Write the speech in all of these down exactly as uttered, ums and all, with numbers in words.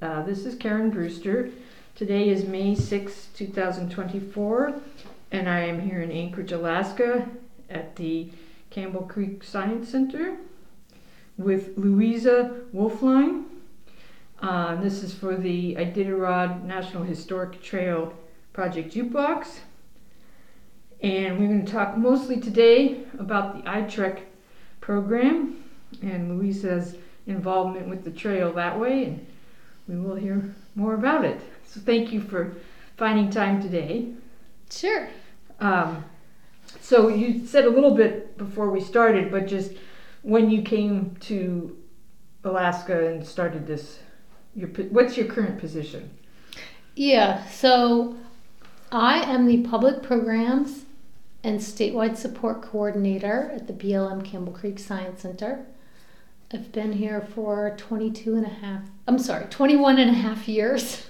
Uh, this is Karen Brewster. Today is May sixth, two thousand twenty-four, and I am here in Anchorage, Alaska at the Campbell Creek Science Center with Louisa Wolfline. Uh, this is for the Iditarod National Historic Trail Project Jukebox. And we're going to talk mostly today about the I TREC program and Louisa's involvement with the trail that way, and we will hear more about it. So thank you for finding time today. Sure. Um, so you said a little bit before we started, but just when you came to Alaska and started this, your what's your current position? Yeah, so I am the Public Programs and Statewide Support Coordinator at the B L M Campbell Creek Science Center. I've been here for twenty-two and a half, I'm sorry, twenty-one and a half years.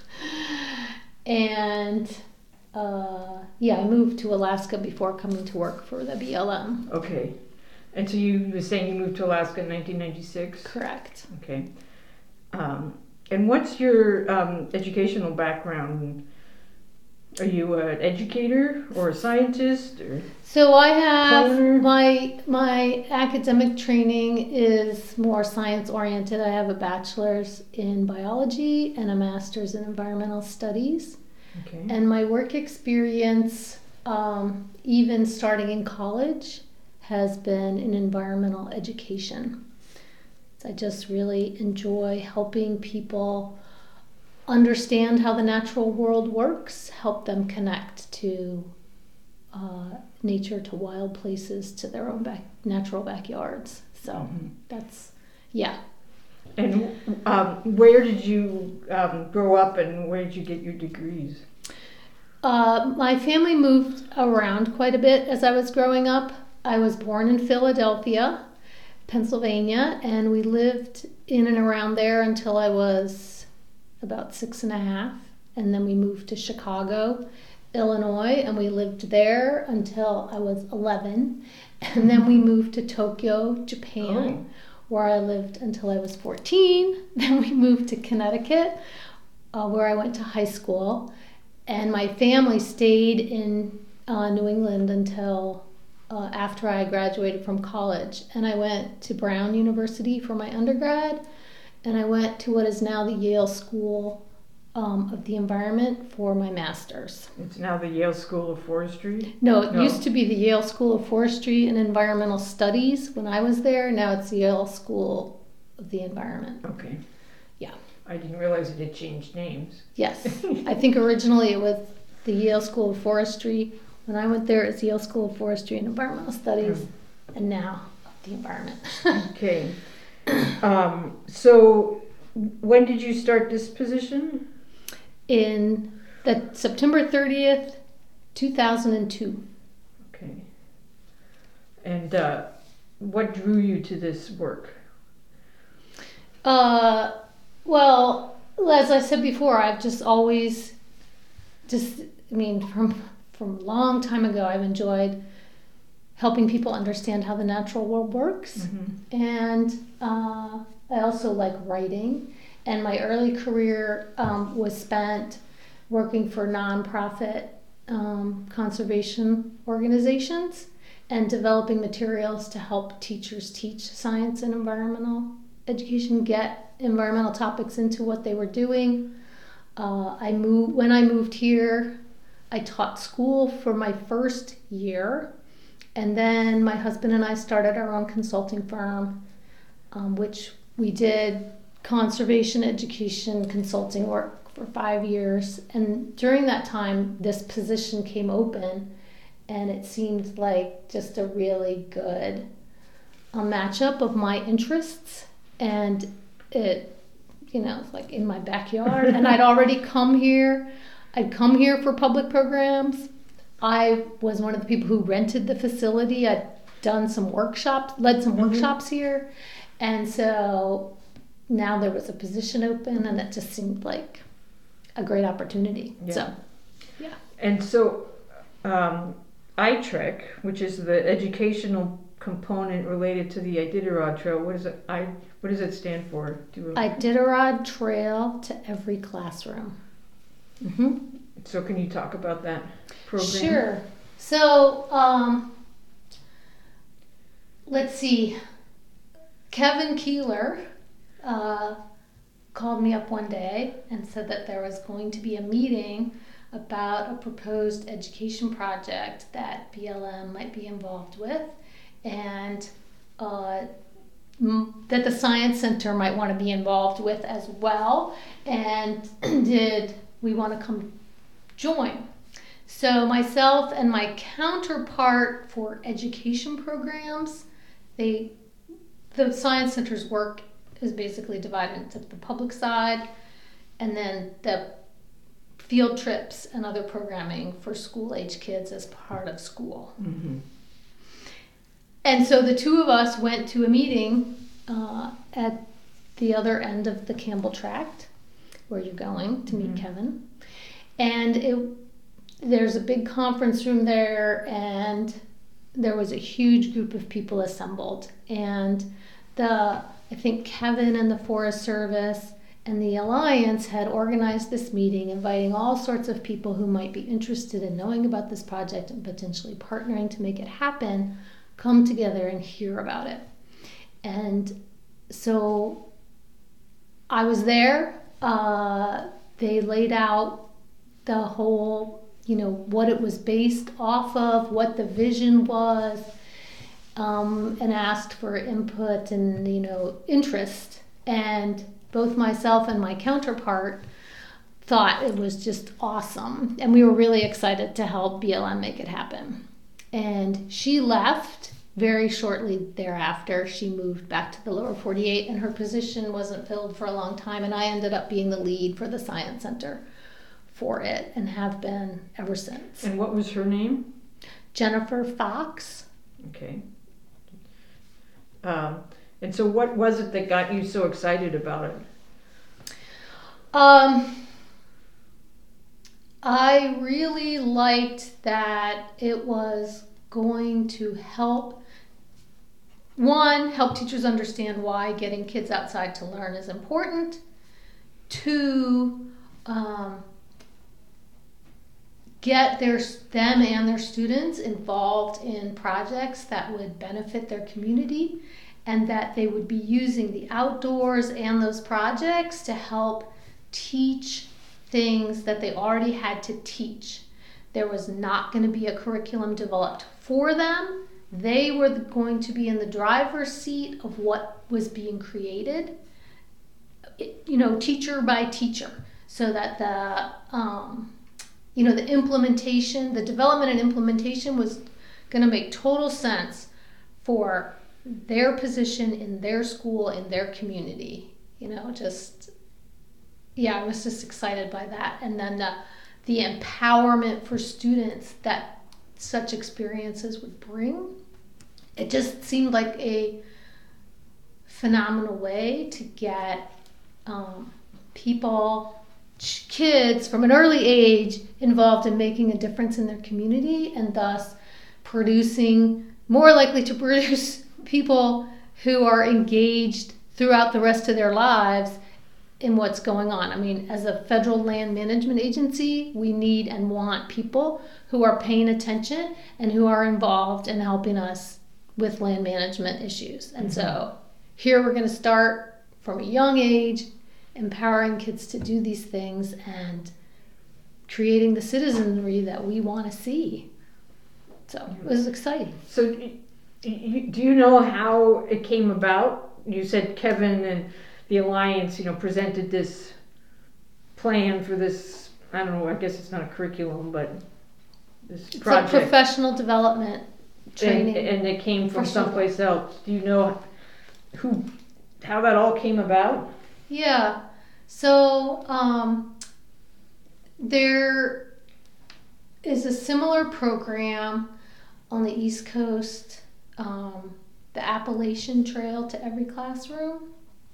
And uh, yeah, I moved to Alaska before coming to work for the B L M. Okay. And so you were saying you moved to Alaska in nineteen ninety-six? Correct. Okay. Um, and what's your um, educational background? Are you an educator or a scientist? Or so I have planner? my my academic training is more science oriented. I have a bachelor's in biology and a master's in environmental studies. Okay. And my work experience, um, even starting in college, has been in environmental education. I just really enjoy helping people understand how the natural world works, help them connect to uh, nature, to wild places, to their own back, natural backyards. So mm-hmm. that's, yeah. And um, where did you um, grow up and where did you get your degrees? Uh, my family moved around quite a bit as I was growing up. I was born in Philadelphia, Pennsylvania, and we lived in and around there until I was about six and a half, and then we moved to Chicago, Illinois, and we lived there until I was eleven, and then we moved to Tokyo, Japan, oh. where I lived until I was fourteen. Then we moved to Connecticut, uh, where I went to high school, and my family stayed in uh, New England until uh, after I graduated from college, and I went to Brown University for my undergrad. And I went to what is now the Yale School um, of the Environment for my master's. It's now the Yale School of Forestry? No, it no. used to be the Yale School of Forestry and Environmental Studies when I was there. Now it's the Yale School of the Environment. Okay. Yeah. I didn't realize it had changed names. Yes. I think originally it was the Yale School of Forestry. When I went there, it's Yale School of Forestry and Environmental Studies. Mm. And now the Environment. Okay. Um, so when did you start this position? In the September thirtieth, two thousand two. Okay. And uh, what drew you to this work? Uh, well, as I said before, I've just always just, I mean, from, from a long time ago, I've enjoyed helping people understand how the natural world works. Mm-hmm. And uh, I also like writing. And my early career um, was spent working for nonprofit um, conservation organizations and developing materials to help teachers teach science and environmental education, get environmental topics into what they were doing. Uh, I moved when I moved here, I taught school for my first year. And then my husband and I started our own consulting firm, um, which we did conservation education consulting work for five years. And during that time, this position came open, and it seemed like just a really good a matchup of my interests. And it, you know, it's like in my backyard. And I'd already come here. I'd come here for public programs. I was one of the people who rented the facility. I'd done some workshops, led some mm-hmm. workshops here. And so now there was a position open, and it just seemed like a great opportunity. Yeah. So, yeah. And so um, I TREC, which is the Educational component related to the Iditarod Trail. What is it? I what does it stand for? Do you, Iditarod Trail to Every Classroom. Mm-hmm. So can you talk about that program? Sure. So um, let's see. Kevin Keeler uh, called me up one day and said that there was going to be a meeting about a proposed education project that B L M might be involved with, and uh, m- that the Science Center might want to be involved with as well, and did we want to come join? So myself and my counterpart for education programs, they the Science Center's work is basically divided into the public side and then the field trips and other programming for school-age kids as part of school. Mm-hmm. And so the two of us went to a meeting uh, at the other end of the Campbell Tract, where you're going to meet mm-hmm. Kevin. And it, there's a big conference room there, and there was a huge group of people assembled. And the I think Kevin and the Forest Service and the Alliance had organized this meeting, inviting all sorts of people who might be interested in knowing about this project and potentially partnering to make it happen, come together and hear about it. And so I was there. Uh, they laid out the whole, you know, what it was based off of, what the vision was, um, and asked for input and, you know, interest. And both myself and my counterpart thought it was just awesome. And we were really excited to help B L M make it happen. And she left very shortly thereafter. She moved back to the lower forty-eight, and her position wasn't filled for a long time. And I ended up being the lead for the Science Center for it and have been ever since. And what was her name? Jennifer Fox. Okay. Um, and so what was it that got you so excited about it? Um, I really liked that it was going to help, one, help teachers understand why getting kids outside to learn is important. Two, um, get their them and their students involved in projects that would benefit their community, and that they would be using the outdoors and those projects to help teach things that they already had to teach. There was not going to be a curriculum developed for them. They were going to be in the driver's seat of what was being created, you know, teacher by teacher, so that the um, you know, the implementation, the development and implementation was going to make total sense for their position in their school, in their community. You know, just, yeah, I was just excited by that. And then the, the empowerment for students that such experiences would bring. It just seemed like a phenomenal way to get um, people, kids from an early age involved in making a difference in their community, and thus producing, more likely to produce people who are engaged throughout the rest of their lives in what's going on. I mean, as a federal land management agency, we need and want people who are paying attention and who are involved in helping us with land management issues. And mm-hmm. so here we're going to start from a young age, empowering kids to do these things and creating the citizenry that we want to see. So it was exciting. So do you know how it came about? You said Kevin and the Alliance, you know, presented this plan for this, I don't know, I guess it's not a curriculum, but this it's project. It's a professional development training. And, and it came from someplace else. Do you know who, how that all came about? Yeah, so um, there is a similar program on the East Coast, um, the Appalachian Trail to Every Classroom.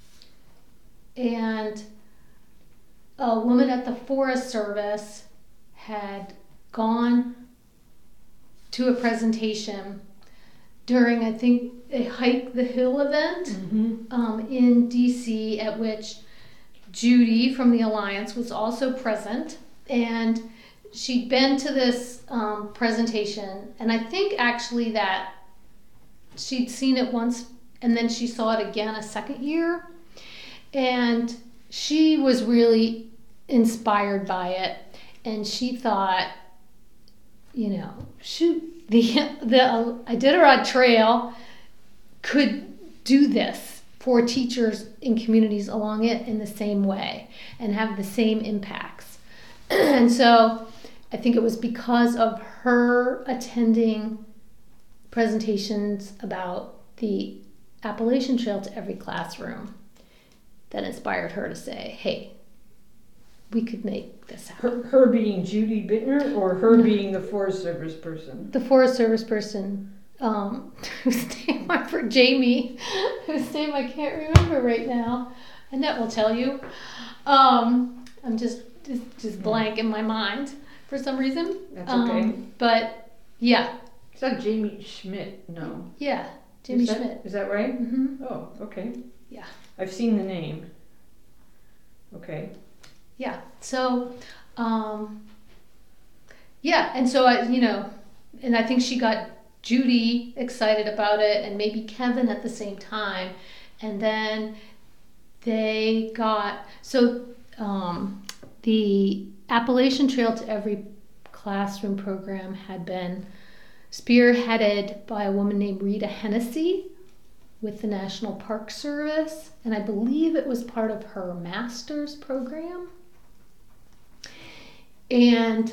And a woman at the Forest Service had gone to a presentation during, I think, a Hike the Hill event Mm-hmm. um, in D C, at which Judy from the Alliance was also present. And she'd been to this um, presentation, and I think actually that she'd seen it once and then she saw it again a second year. And she was really inspired by it. And she thought, you know, shoot, the, the uh, Iditarod Trail could do this for teachers in communities along it in the same way and have the same impacts. And so I think it was because of her attending presentations about the Appalachian Trail to every classroom that inspired her to say, hey, we could make this happen. Her, her being Judy Bittner, or her no. being the Forest Service person? The Forest Service person, um, whose name I for Jamie, whose name I can't remember right now. Annette will tell you. Um, I'm just, just just blank in my mind for some reason. That's okay. Um, but yeah. It's not Jamie Schmidt, no. Yeah, Jamie is that, Schmidt. Is that right? Mm-hmm. Oh, okay. Yeah. I've seen the name. Okay. Yeah. So, um, yeah, and so I, you know, and I think she got Judy excited about it, and maybe Kevin at the same time, and then they got so um, the Appalachian Trail to Every Classroom program had been spearheaded by a woman named Rita Hennessy with the National Park Service, and I believe it was part of her master's program. And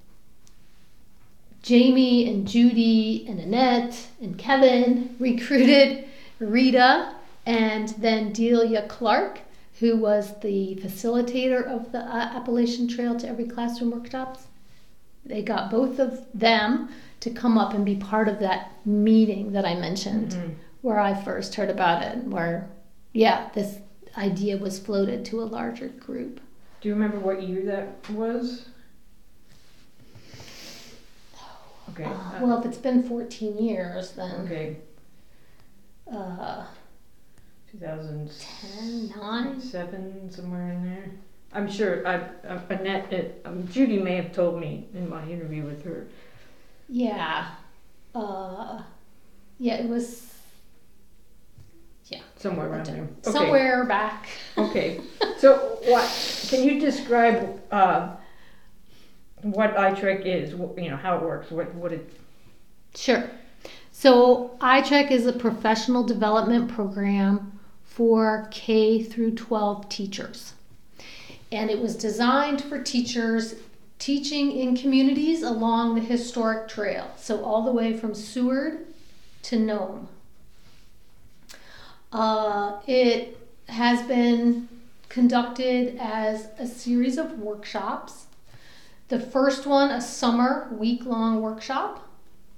Jamie and Judy and Annette and Kevin recruited Rita and then Delia Clark, who was the facilitator of the uh, Appalachian Trail to Every Classroom workshops. They got both of them to come up and be part of that meeting that I mentioned, mm-hmm. where I first heard about it, where, yeah, this idea was floated to a larger group. Do you remember what year that was? Okay. Uh, well, if it's been fourteen years, then... Okay. Uh, two thousand ten, nine? seven, somewhere in there. I'm sure I, uh, Annette, it, um, Judy may have told me in my interview with her. Yeah. Uh, yeah, it was... Yeah. Somewhere around there. Okay. Somewhere back. Okay. So, what can you describe uh, what I T R E C is? You know, how it works. What what it? Sure. So I T R E C is a professional development program for K through twelve teachers, and it was designed for teachers teaching in communities along the historic trail. So all the way from Seward to Nome. Uh, it has been conducted as a series of workshops. The first one, a summer week-long workshop,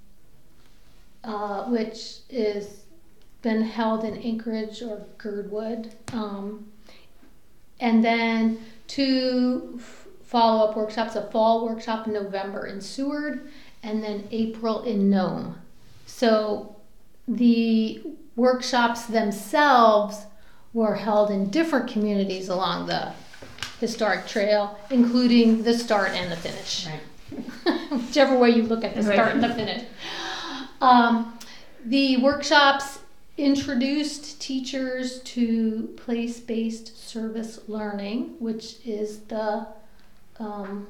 uh, which is been held in Anchorage or Girdwood. Um, and then two f- follow-up workshops, a fall workshop in November in Seward, and then April in Nome. So the workshops themselves were held in different communities along the historic trail, including the start and the finish. Right. Whichever way you look at the start right. and the finish. Um, the workshops introduced teachers to place-based service learning, which is the um,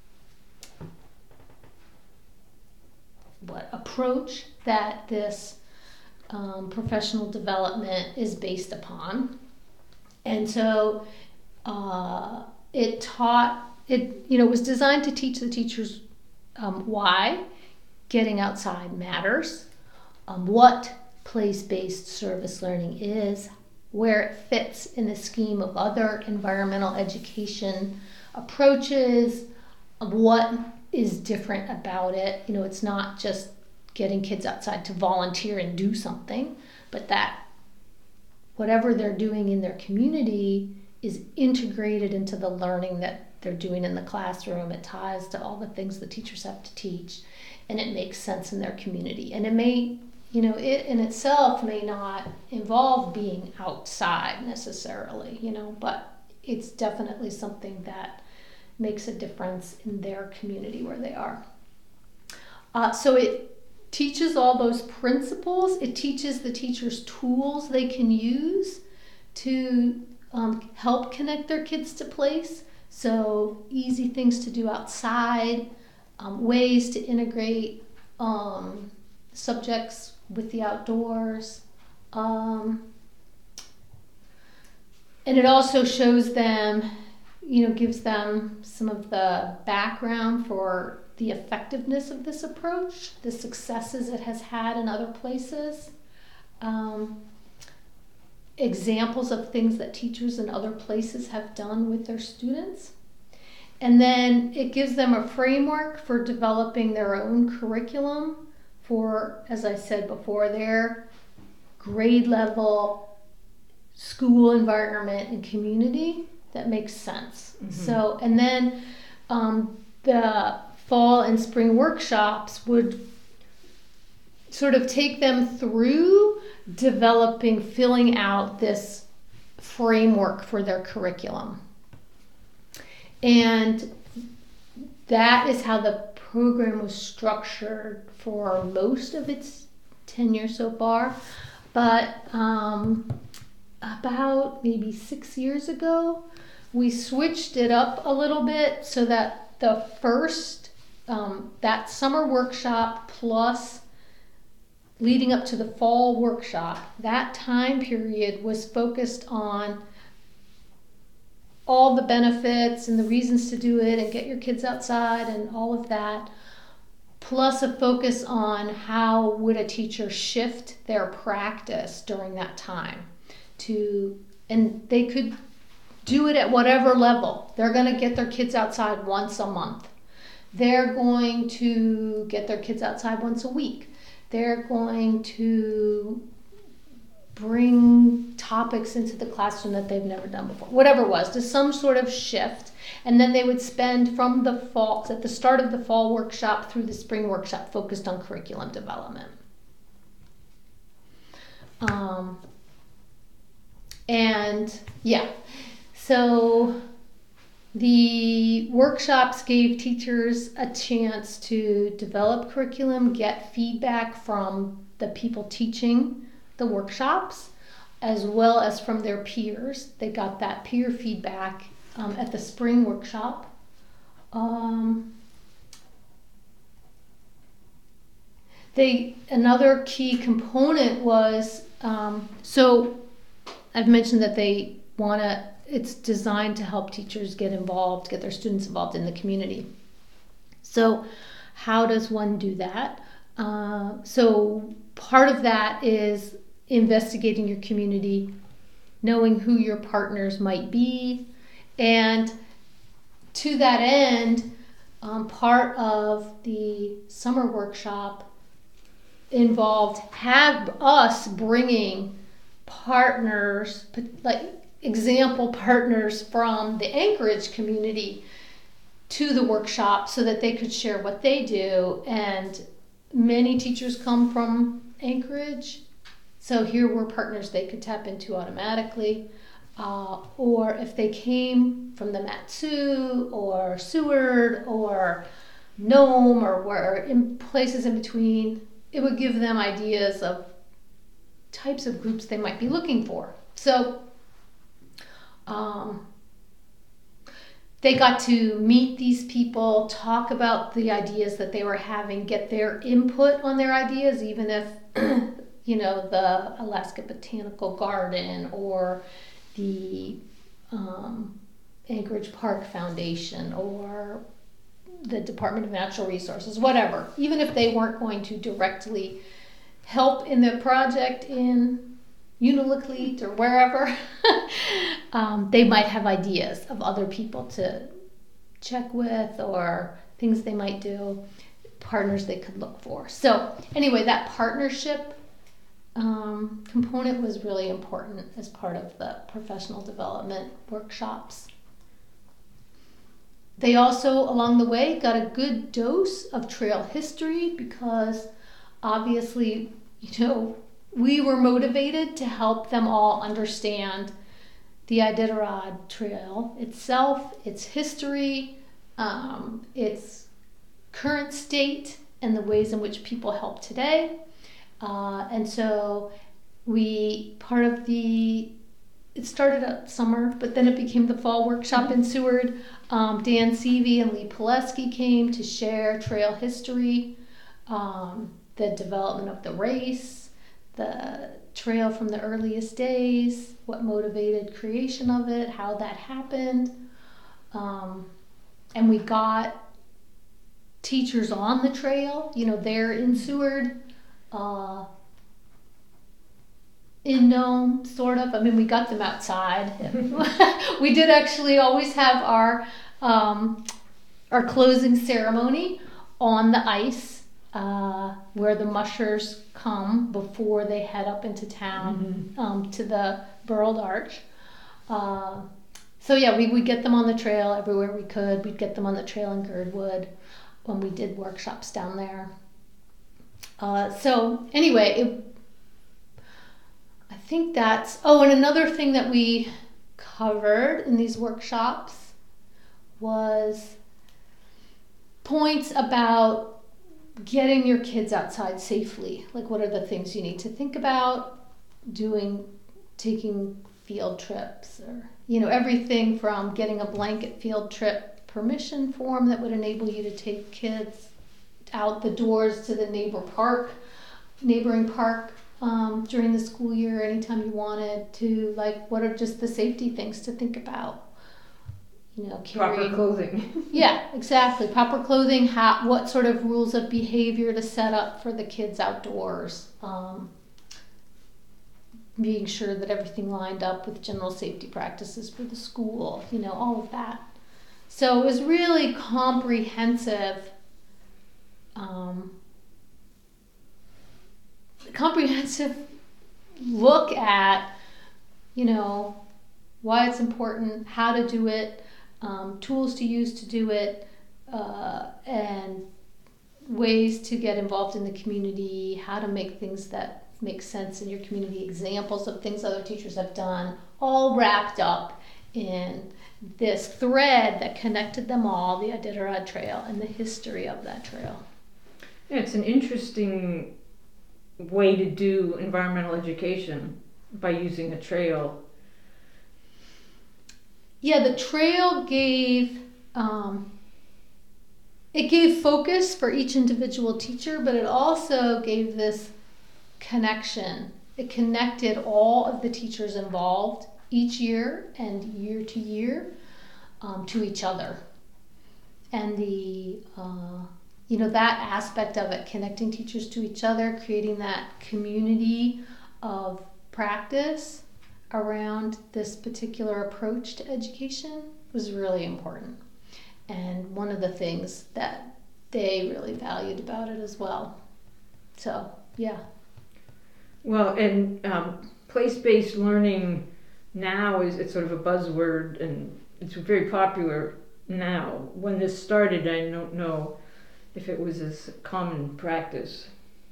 what approach that this Um, professional development is based upon. And so uh, it taught, it you know, was designed to teach the teachers um, why getting outside matters, um, what place-based service learning is, where it fits in the scheme of other environmental education approaches, of what is different about it. You know, it's not just getting kids outside to volunteer and do something, but that whatever they're doing in their community is integrated into the learning that they're doing in the classroom. It ties to all the things the teachers have to teach, and it makes sense in their community. And it may you know, it in itself may not involve being outside necessarily, you know, but it's definitely something that makes a difference in their community where they are. Uh, so it teaches all those principles. It teaches the teachers tools they can use to um, help connect their kids to place. So easy things to do outside, um, ways to integrate um, subjects with the outdoors. Um, and it also shows them, you know, gives them some of the background for the effectiveness of this approach, the successes it has had in other places, um, examples of things that teachers in other places have done with their students. And then it gives them a framework for developing their own curriculum for, as I said before, their grade level school environment and community that makes sense. Mm-hmm. So, and then um, the fall and spring workshops would sort of take them through developing, filling out this framework for their curriculum. And that is how the program was structured for most of its tenure so far. But um, about maybe six years ago, we switched it up a little bit so that the first, um, that summer workshop plus leading up to the fall workshop, that time period was focused on all the benefits and the reasons to do it and get your kids outside and all of that, plus a focus on how would a teacher shift their practice during that time to, and they could do it at whatever level. They're going to get their kids outside once a month. They're going to get their kids outside once a week. They're going to bring topics into the classroom that they've never done before. Whatever it was, to some sort of shift. And then they would spend from the fall, at the start of the fall workshop through the spring workshop, focused on curriculum development. Um, and yeah, so the workshops gave teachers a chance to develop curriculum, get feedback from the people teaching the workshops, as well as from their peers. They got that peer feedback um, at the spring workshop. Um, they another key component was um, so I've mentioned that they want to. It's designed to help teachers get involved, get their students involved in the community. So, how does one do that? Uh, so part of that is investigating your community, knowing who your partners might be, and to that end, um, part of the summer workshop involved have us bringing partners, like example partners from the Anchorage community to the workshop so that they could share what they do. And many teachers come from Anchorage, so here were partners they could tap into automatically. Uh, or if they came from the Mat-Su or Seward or Nome or where in places in between, it would give them ideas of types of groups they might be looking for. So um, they got to meet these people, talk about the ideas that they were having, get their input on their ideas, even if, you know, the Alaska Botanical Garden or the um, Anchorage Park Foundation or the Department of Natural Resources, whatever. Even if they weren't going to directly help in the project in Unalakleet or wherever, um, they might have ideas of other people to check with or things they might do, partners they could look for. So anyway, that partnership um, component was really important as part of the professional development workshops. They also, along the way, got a good dose of trail history because obviously you know, we were motivated to help them all understand the Iditarod Trail itself, its history, um, its current state, and the ways in which people help today. Uh, and so we, part of the, it started up summer, but then it became the fall workshop in Seward. Um, Dan Seavey and Lee Pileski came to share trail history, um, the development of the race, the trail from the earliest days, what motivated creation of it, how that happened. Um, and we got teachers on the trail, you know, there in Seward, uh, in Nome, sort of. I mean, we got them outside. We did actually always have our um, our closing ceremony on the ice, uh, where the mushers come before they head up into town, mm-hmm. um, to the Burled Arch. Uh, so yeah, we would get them on the trail everywhere we could. We'd get them on the trail in Girdwood when we did workshops down there. Uh, so anyway, it, I think that's, oh, and another thing that we covered in these workshops was points about getting your kids outside safely. Like, what are the things you need to think about doing, taking field trips, or, you know, everything from getting a blanket field trip permission form that would enable you to take kids out the doors to the neighbor park, neighboring park, um, during the school year, anytime you wanted, to, like, what are just the safety things to think about? You know, carrying, proper clothing. Yeah, exactly. Proper clothing. How, what sort of rules of behavior to set up for the kids outdoors. Um, being sure that everything lined up with general safety practices for the school. You know, all of that. So it was really comprehensive. Um, comprehensive look at, you know, why it's important, how to do it, um, tools to use to do it, uh, and ways to get involved in the community, how to make things that make sense in your community, examples of things other teachers have done, all wrapped up in this thread that connected them all, the Iditarod Trail, and the history of that trail. Yeah, it's an interesting way to do environmental education by using a trail. Yeah, the trail gave um, it gave focus for each individual teacher, but it also gave this connection. It connected all of the teachers involved each year and year to year um, to each other. And the uh, you know, that aspect of it, connecting teachers to each other, creating that community of practice around this particular approach to education, was really important. And one of the things that they really valued about it as well. So, yeah. Well, and um, place-based learning now is, it's sort of a buzzword, and it's very popular now. When this started, I don't know if it was as common practice.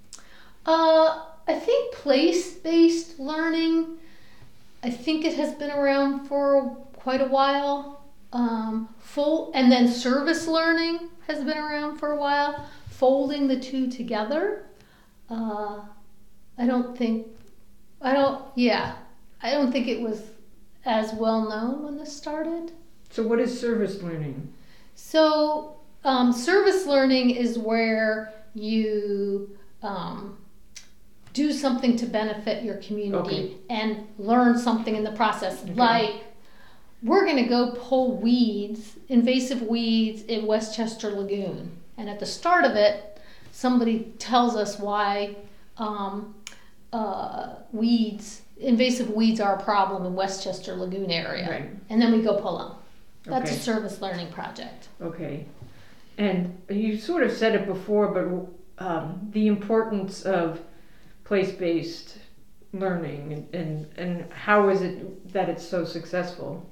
Uh, I think place-based learning, I think it has been around for quite a while. Um, full, and then service learning has been around for a while. Folding the two together, uh, I don't think, I don't, yeah, I don't think it was as well known when this started. So what is service learning? So um, service learning is where you um, do something to benefit your community, okay, and learn something in the process. Okay. Like, we're going to go pull weeds, invasive weeds in Westchester Lagoon. And at the start of it, somebody tells us why um, uh, weeds, invasive weeds are a problem in Westchester Lagoon area. Right. And then we go pull them. That's Okay. a service learning project. Okay. And you sort of said it before, but um, the importance of place-based learning, and, and, and how is it that it's so successful?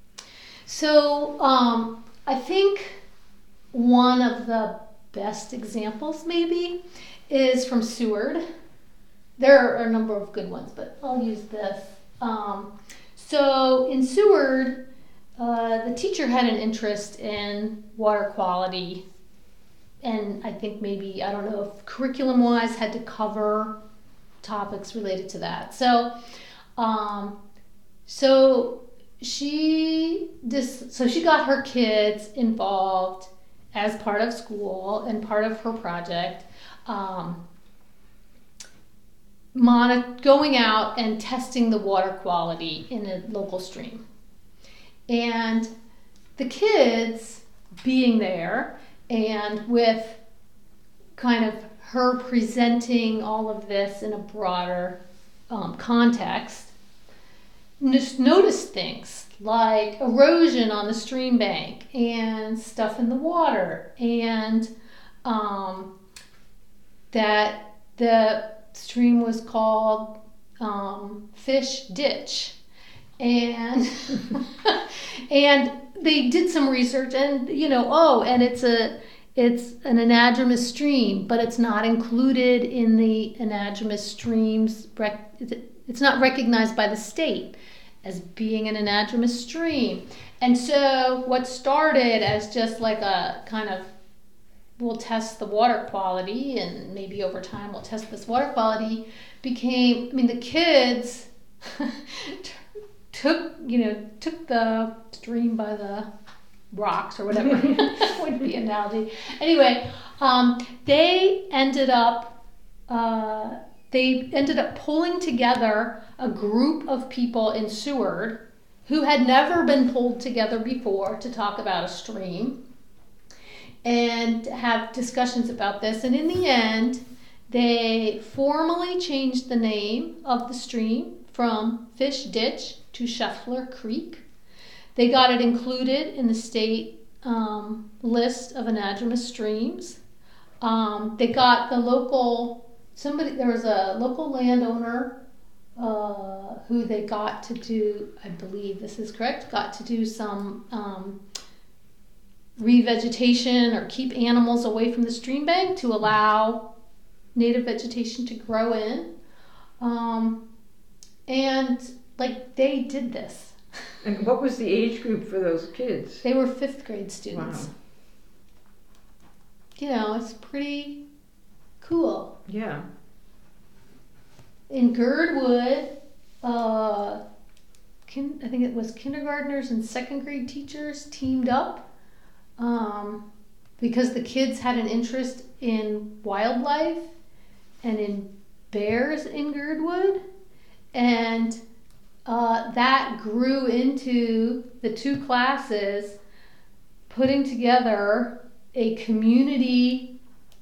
So um, I think one of the best examples maybe is from Seward. there are a number of good ones, but I'll use this. Um, so in Seward, uh, the teacher had an interest in water quality, and I think maybe, I don't know if curriculum-wise had to cover topics related to that. So, um, so she this so she got her kids involved as part of school and part of her project. Um, Mon- going out and testing the water quality in a local stream. And the kids being there and with kind of her presenting all of this in a broader um, context, just noticed things like erosion on the stream bank and stuff in the water, and um, that the stream was called um, Fish Ditch, and and they did some research, and you know, oh, and it's a it's an anadromous stream, but it's not included in the anadromous streams. It's not recognized by the state as being an anadromous stream, and so what started as just like a kind of, we'll test the water quality and maybe over time we'll test this water quality, became, I mean, the kids took, you know, took the stream by the rocks or whatever, would be an analogy. Anyway, um, they ended up, uh, they ended up pulling together a group of people in Seward who had never been pulled together before to talk about a stream and have discussions about this. And in the end, they formally changed the name of the stream from Fish Ditch to Shuffler Creek. They got it included in the state um, list of anadromous streams. Um, they got the local, somebody, there was a local landowner uh, who they got to do, I believe this is correct, got to do some um, revegetation or keep animals away from the stream bank to allow native vegetation to grow in. Um, and like they did this. And what was the age group for those kids? They were fifth grade students. Wow. You know, it's pretty cool. Yeah. In Girdwood, uh, kin- I think it was kindergartners and second grade teachers teamed up um, because the kids had an interest in wildlife and in bears in Girdwood, and uh, that grew into the two classes putting together a community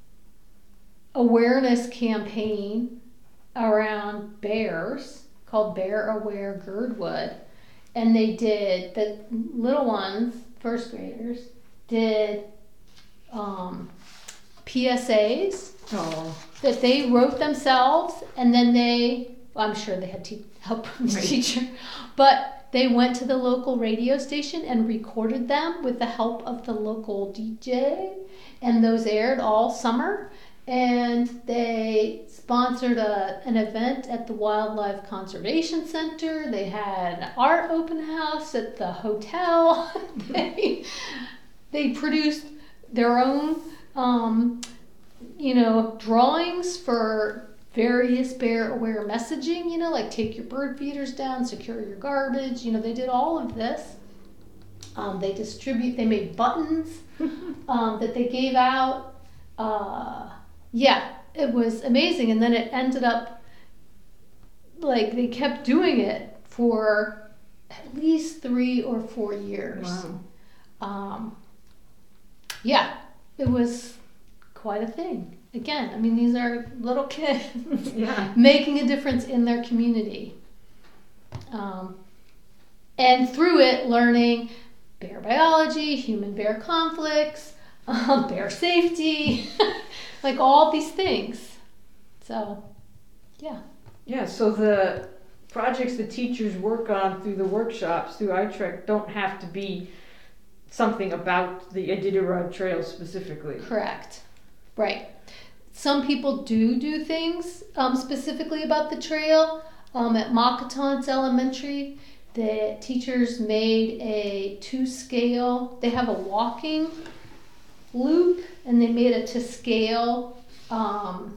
awareness campaign around bears called Bear Aware Girdwood. And they did, the little ones, first graders, did um, P S As Oh. that they wrote themselves, and then they, well, I'm sure they had te- help from the Right. teacher, but they went to the local radio station and recorded them with the help of the local D J, and those aired all summer. And they sponsored a, an event at the Wildlife Conservation Center. They had an art open house at the hotel. they, they produced their own, um, you know, drawings for various bear aware messaging, you know, like take your bird feeders down, secure your garbage. You know, they did all of this. Um, they distribute, they made buttons um, that they gave out. Uh, yeah, it was amazing. And then it ended up, like, they kept doing it for at least three or four years. Wow. Um, yeah, it was quite a thing. Again, I mean, these are little kids Yeah. making a difference in their community. Um, and through it, learning bear biology, human bear conflicts, um, bear safety, like all these things. So, yeah. Yeah, so the projects the teachers work on through the workshops, through I T R E C, don't have to be something about the Iditarod Trail specifically. Correct. Right. some people do do things um, specifically about the trail. Um, at Mokatons Elementary, the teachers made a to scale, they have a walking loop, and they made it to scale um,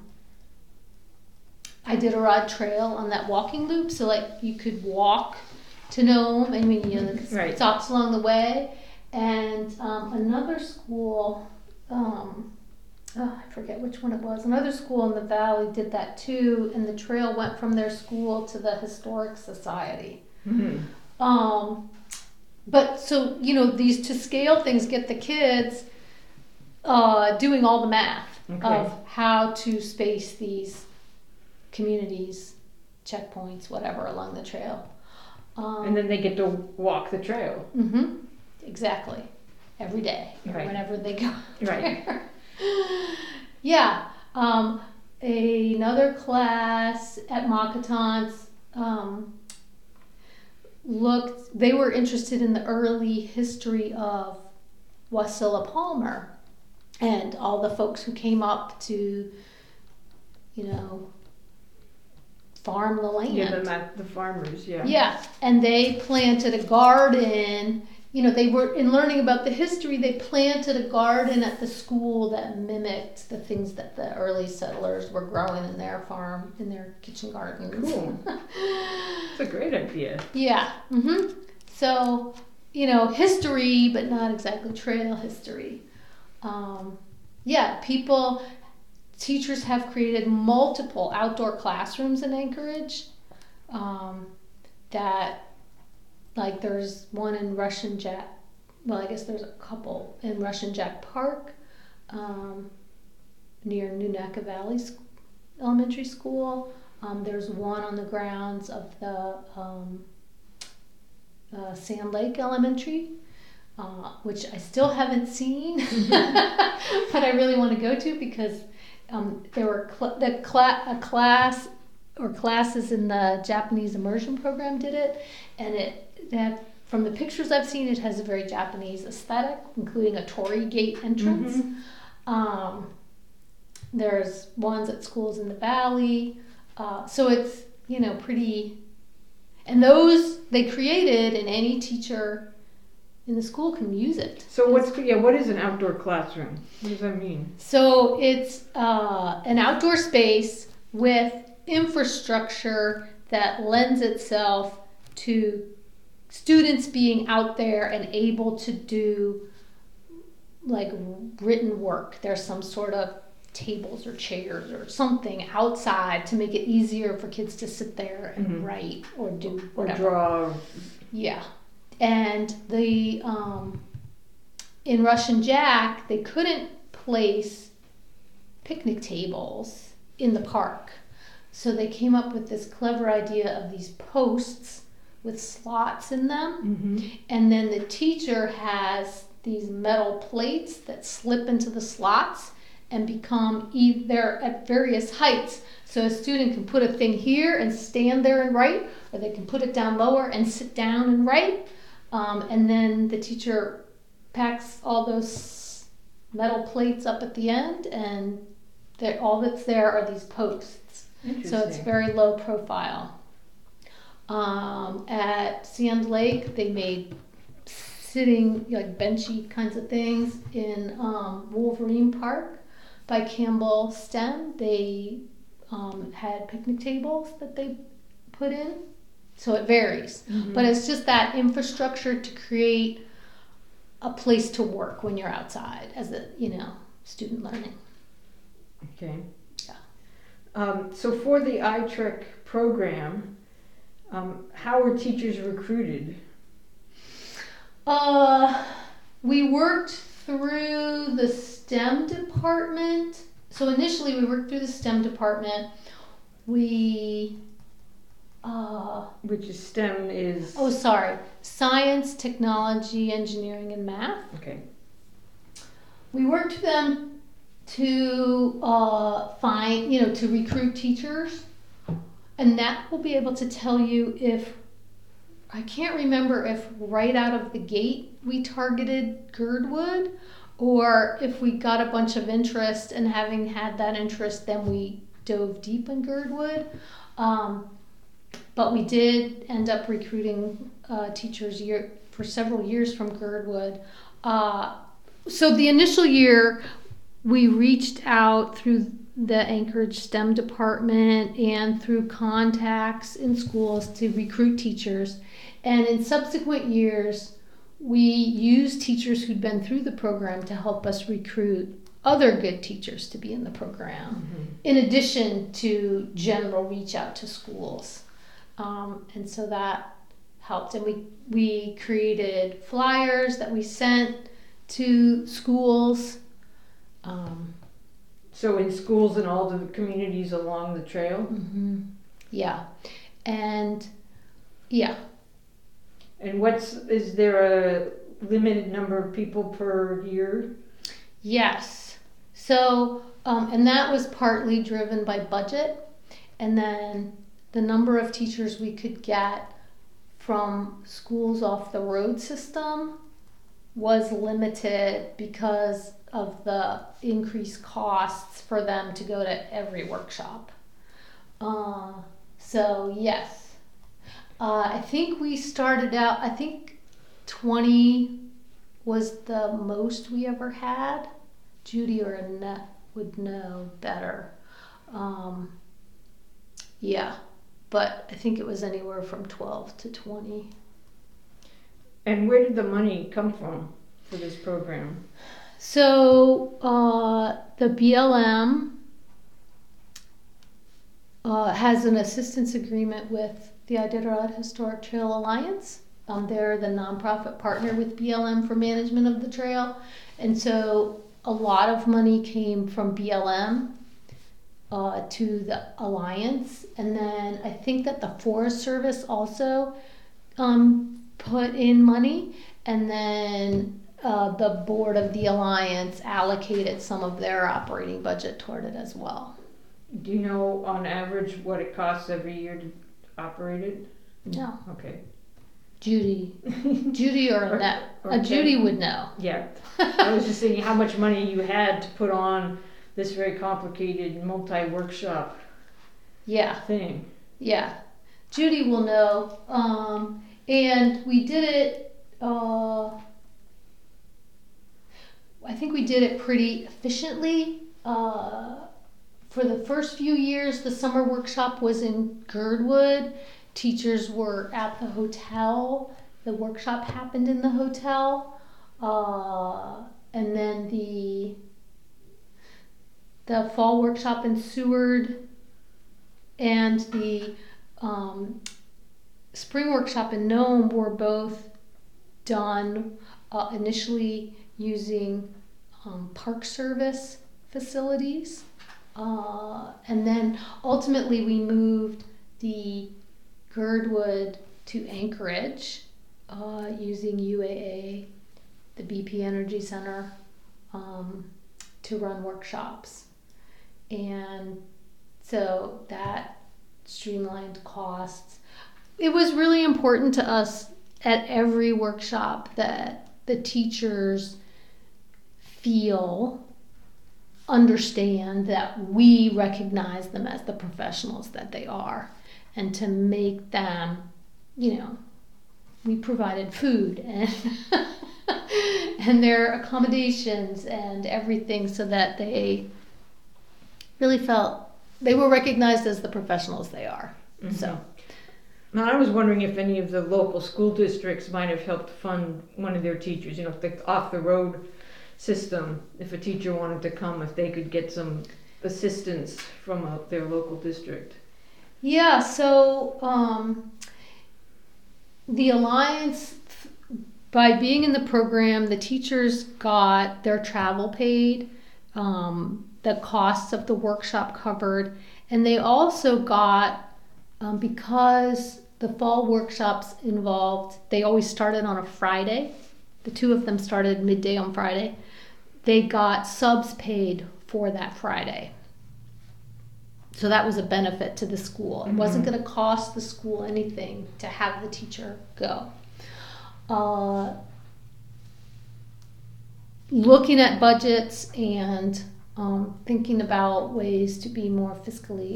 Iditarod Trail on that walking loop, so like you could walk to Nome. I mean, you know, Right. stops along the way. And um, another school, um, oh, I forget which one it was. Another school in the valley did that too, and the trail went from their school to the Historic Society. Mm-hmm. Um, but so you know, these to scale things get the kids uh, doing all the math Okay. of how to space these communities, checkpoints, whatever along the trail. Um, And then they get to walk the trail. mm-hmm, exactly. Every day, or Right. whenever they go. Right. Yeah. Um, another class at Mokatons um, looked, they were interested in the early history of Wasilla Palmer and all the folks who came up to, you know, farm the land. Yeah, the, ma- the farmers, yeah. Yeah, and they planted a garden. You know, they were, in learning about the history, they planted a garden at the school that mimicked the things that the early settlers were growing in their farm, in their kitchen gardens. Cool. That's a great idea. Yeah. hmm So, you know, history, but not exactly trail history. Um, yeah, people, teachers have created multiple outdoor classrooms in Anchorage. Um, that, like, there's one in Russian Jack. Well, I guess there's a couple in Russian Jack Park, um, near Nunaka Valley Sc- Elementary School. Um, there's one on the grounds of the um, uh, Sand Lake Elementary, uh, which I still haven't seen, but I really want to go to because um, there were cl- the cla- a class or classes in the Japanese immersion program did it, and it that from the pictures I've seen, it has a very Japanese aesthetic, including a torii gate entrance. Mm-hmm. Um, there's ones at schools in the valley. Uh, so it's, you know, pretty, and those they created, and any teacher in the school can use it. So what's yeah? What is an outdoor classroom? What does that mean? So it's uh, an outdoor space with infrastructure that lends itself to students being out there and able to do like written work. There's some sort of tables or chairs or something outside to make it easier for kids to sit there and Mhm. write or do Or whatever. draw? Yeah. And the um, in Russian Jack, they couldn't place picnic tables in the park. So they came up with this clever idea of these posts with slots in them. Mm-hmm. And then the teacher has these metal plates that slip into the slots and become either at various heights. So a student can put a thing here and stand there and write, or they can put it down lower and sit down and write. Um, and then the teacher packs all those metal plates up at the end, and they're- all that's there are these posts. So it's very low profile. Um, at Sand Lake, they made sitting, like benchy kinds of things in um, Wolverine Park by Campbell STEM. They um, had picnic tables that they put in. So it varies. Mm-hmm. But it's just that infrastructure to create a place to work when you're outside as a, you know, student learning. Okay. Yeah. Um, so for the I T R E C program, um, how were teachers recruited? Uh, we worked through the STEM department. So initially we worked through the STEM department. We, uh, Which is STEM is... oh, sorry, science, technology, engineering, and math. Okay. We worked with them to uh, find, you know, to recruit teachers. And that will be able to tell you if, I can't remember if right out of the gate we targeted Girdwood or if we got a bunch of interest, and having had that interest, then we dove deep in Girdwood. Um, but we did end up recruiting uh, teachers year, for several years from Girdwood. Uh, so the initial year, we reached out through the Anchorage STEM department and through contacts in schools to recruit teachers. And in subsequent years, we used teachers who'd been through the program to help us recruit other good teachers to be in the program, mm-hmm. in addition to general reach out to schools. Um, and so that helped. And we, we created flyers that we sent to schools. Um, so in schools and all the communities along the trail? Mm-hmm. Yeah. And yeah. And what's, is there a limited number of people per year? Yes. So, um, and that was partly driven by budget. And then the number of teachers we could get from schools off the road system was limited because of the increased costs for them to go to every workshop. Uh, so, yes. Uh, I think we started out, I think twenty was the most we ever had. Judy or Annette would know better. Um, yeah, but I think it was anywhere from twelve to twenty. And where did the money come from for this program? So uh, the B L M uh, has an assistance agreement with the Iditarod Historic Trail Alliance. Um, they're the nonprofit partner with B L M for management of the trail. And so a lot of money came from B L M uh, to the Alliance. And then I think that the Forest Service also um, put in money. And then uh, the board of the Alliance allocated some of their operating budget toward it as well. Do you know on average what it costs every year to operate it? No. Okay. Judy. Judy or Annette. Or, uh, Judy would know. Yeah. I was just thinking how much money you had to put on this very complicated multi-workshop yeah. thing. Yeah. Judy will know. Um, and we did it, uh, I think we did it pretty efficiently. Uh, for the first few years, the summer workshop was in Girdwood. Teachers were at the hotel. The workshop happened in the hotel. Uh, and then the the fall workshop in Seward and the um, spring workshop in Nome were both done uh, initially using um, Park Service facilities. Uh, and then ultimately we moved the Girdwood to Anchorage uh, using U A A, the B P Energy Center, um, to run workshops. And so that streamlined costs. It was really important to us at every workshop that the teachers feel, understand that we recognize them as the professionals that they are. And to make them, you know, we provided food and and their accommodations and everything so that they really felt they were recognized as the professionals they are. Mm-hmm. So now I was wondering if any of the local school districts might have helped fund one of their teachers, you know, the off the road system, if a teacher wanted to come, if they could get some assistance from a, their local district. Yeah, so um, the Alliance, by being in the program, the teachers got their travel paid, um, the costs of the workshop covered, and they also got, um, because the fall workshops involved, they always started on a Friday. The two of them started midday on Friday. They got subs paid for that Friday. So that was a benefit to the school. It mm-hmm. wasn't going to cost the school anything to have the teacher go. Uh, looking at budgets and um, thinking about ways to be more fiscally,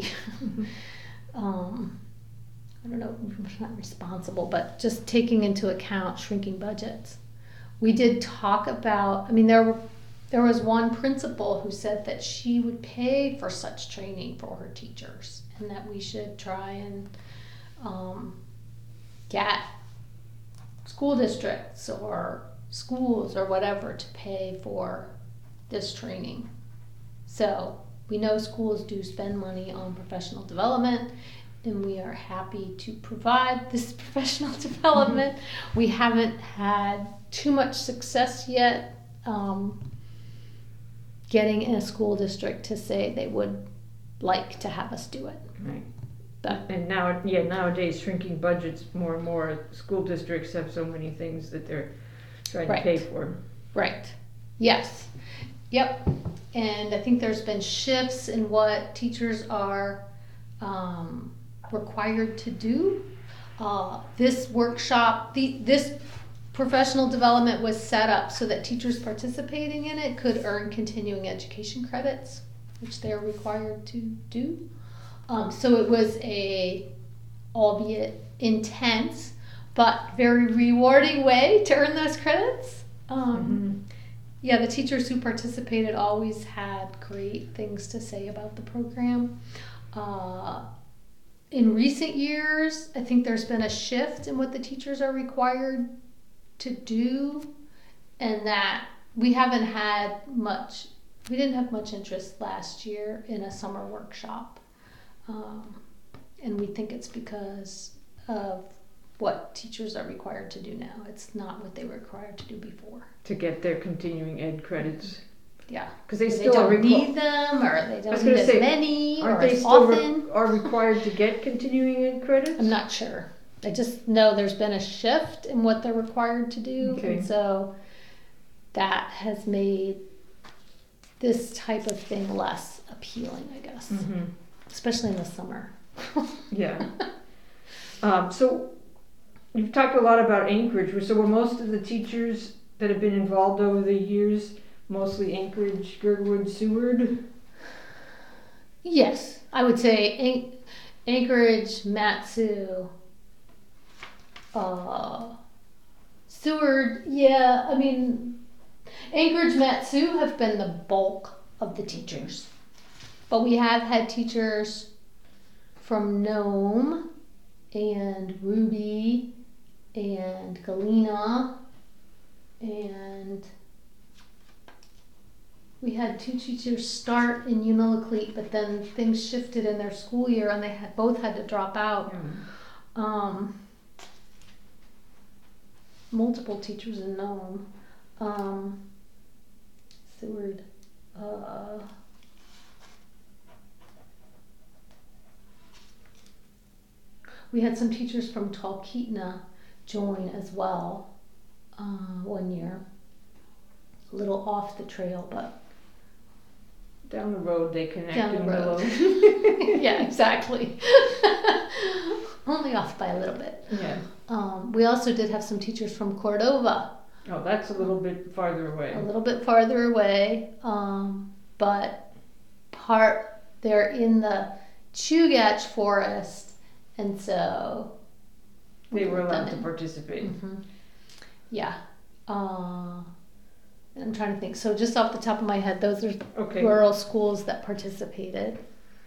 um, I don't know, not responsible, but just taking into account shrinking budgets. We did talk about, I mean, there were, there was one principal who said that she would pay for such training for her teachers and that we should try and um, get school districts or schools or whatever to pay for this training. So we know schools do spend money on professional development, and we are happy to provide this professional development. Mm-hmm. We haven't had too much success yet um, getting in a school district to say they would like to have us do it. Right. But, and now, yeah, nowadays shrinking budgets more and more. School districts have so many things that they're trying right. to pay for. Right. Yes. Yep. And I think there's been shifts in what teachers are um, required to do. Uh, this workshop, the, this professional development was set up so that teachers participating in it could earn continuing education credits, which they're required to do. Um, so it was a, albeit intense, but very rewarding way to earn those credits. Um, mm-hmm. Yeah, the teachers who participated always had great things to say about the program. Uh, in recent years, I think there's been a shift in what the teachers are required to do, and that we haven't had much, we didn't have much interest last year in a summer workshop. Um, and we think it's because of what teachers are required to do now. It's not what they were required to do before. To get their continuing ed credits. Yeah. Because they or still they don't requ- need them, or they don't need as say, many, aren't or they as still often. Re- are required to get continuing ed credits? I'm not sure. I just know there's been a shift in what they're required to do. Okay. And so that has made this type of thing less appealing, I guess. Mm-hmm. Especially in the summer. Yeah. Um, so you've talked a lot about Anchorage. So were most of the teachers that have been involved over the years mostly Anchorage, Girdwood, Seward? Yes, I would say An- Anchorage, Mat-Su, uh, Seward. Yeah, I mean, Anchorage, Mat-Su have been the bulk of the teachers. But we have had teachers from Nome and Ruby and Galena, and we had two teachers start in Unalakleet, but then things shifted in their school year and they had both had to drop out. Yeah. Um, multiple teachers in Nome. Um, Seward. Uh, We had some teachers from Talkeetna join as well uh, one year. A little off the trail, but down the road they connect. Down the road. Yeah, exactly. Only off by a little bit. Yeah. Um, we also did have some teachers from Cordova. Oh, that's a little bit farther away. A little bit farther away, um, but part they're in the Chugach forest. And so they were allowed to participate. Mm-hmm. Yeah. Uh, and I'm trying to think. So just off the top of my head, those are okay. Rural schools that participated.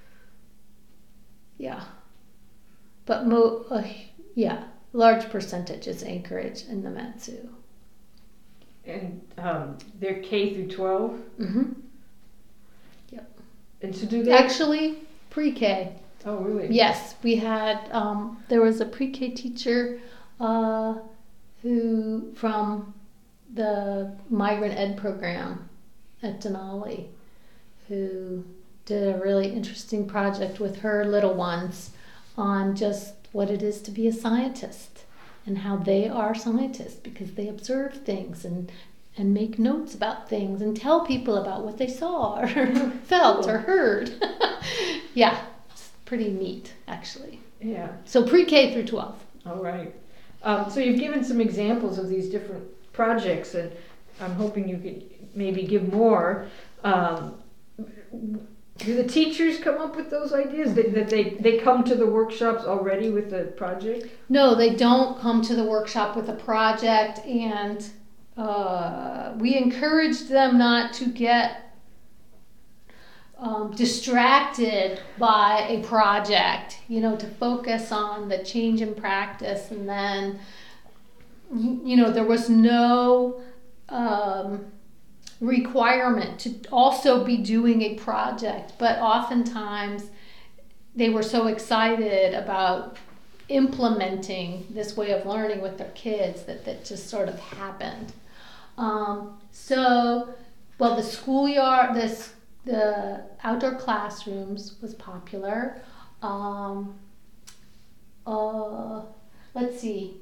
Yeah. But mo- uh, yeah, large percentage is Anchorage and the Mat-Su. And um, they're K through twelve? Mm-hmm. Yep. And so do they... Actually, pre-K. Oh, really? Yes, we had, um, there was a pre-K teacher uh, who, from the migrant ed program at Denali, who did a really interesting project with her little ones on just what it is to be a scientist and how they are scientists because they observe things and, and make notes about things and tell people about what they saw or felt or heard. Yeah. Pretty neat, actually. Yeah. So pre-K through twelve. All right. Um, so you've given some examples of these different projects, and I'm hoping you could maybe give more. Um, do the teachers come up with those ideas? That, that they, they come to the workshops already with the project? No, they don't come to the workshop with a project, and uh, we encouraged them not to get um, distracted by a project, you know, to focus on the change in practice. And then, you know, there was no um, requirement to also be doing a project, but oftentimes they were so excited about implementing this way of learning with their kids that that just sort of happened. Um, so, well, the schoolyard, this the outdoor classrooms was popular. Um, uh, let's see.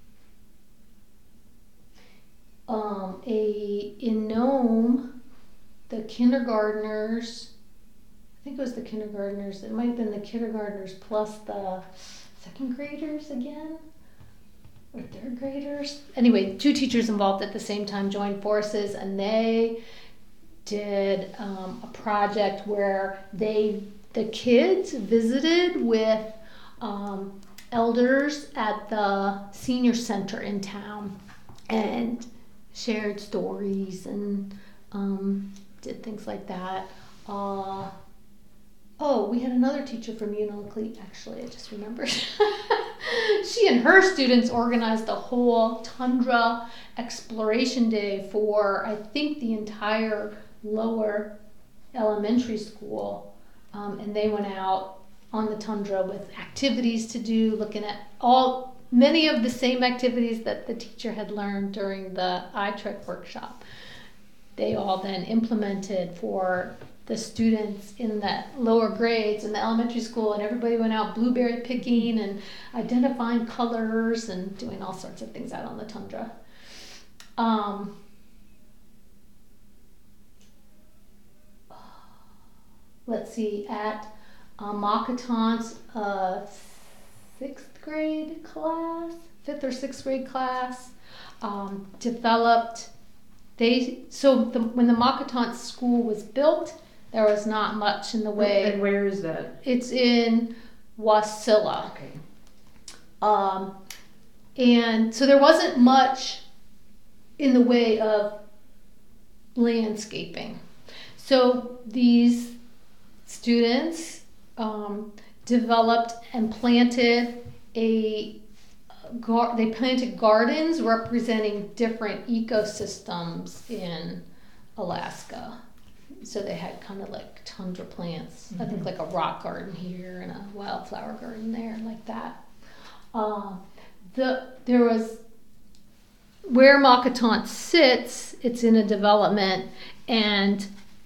Um, a in Nome, the kindergartners, I think it was the kindergartners, it might have been the kindergartners plus the second graders again, or third graders. Anyway, two teachers involved at the same time joined forces, and they did um, a project where they, the kids visited with um, elders at the senior center in town and shared stories and um, did things like that. Uh, oh, we had another teacher from Unalakleet, actually, I just remembered. She and her students organized a whole tundra exploration day for, I think, the entire lower elementary school. Um, and they went out on the tundra with activities to do, looking at all many of the same activities that the teacher had learned during the I T R E C workshop. They all then implemented for the students in the lower grades in the elementary school, and everybody went out blueberry picking and identifying colors and doing all sorts of things out on the tundra. Um, let's see, at uh, Makaton's uh, sixth grade class, fifth or sixth grade class, um, developed, they, so the, when the Makaton school was built, there was not much in the way. And where is that? It's in Wasilla. Okay. Um, and so there wasn't much in the way of landscaping. So these students um, developed and planted a gar- they planted gardens representing different ecosystems in Alaska. So they had kind of like tundra plants, mm-hmm. I think like a rock garden here and a wildflower garden there, like that. Uh, the there was where Makaton sits, it's in a development, and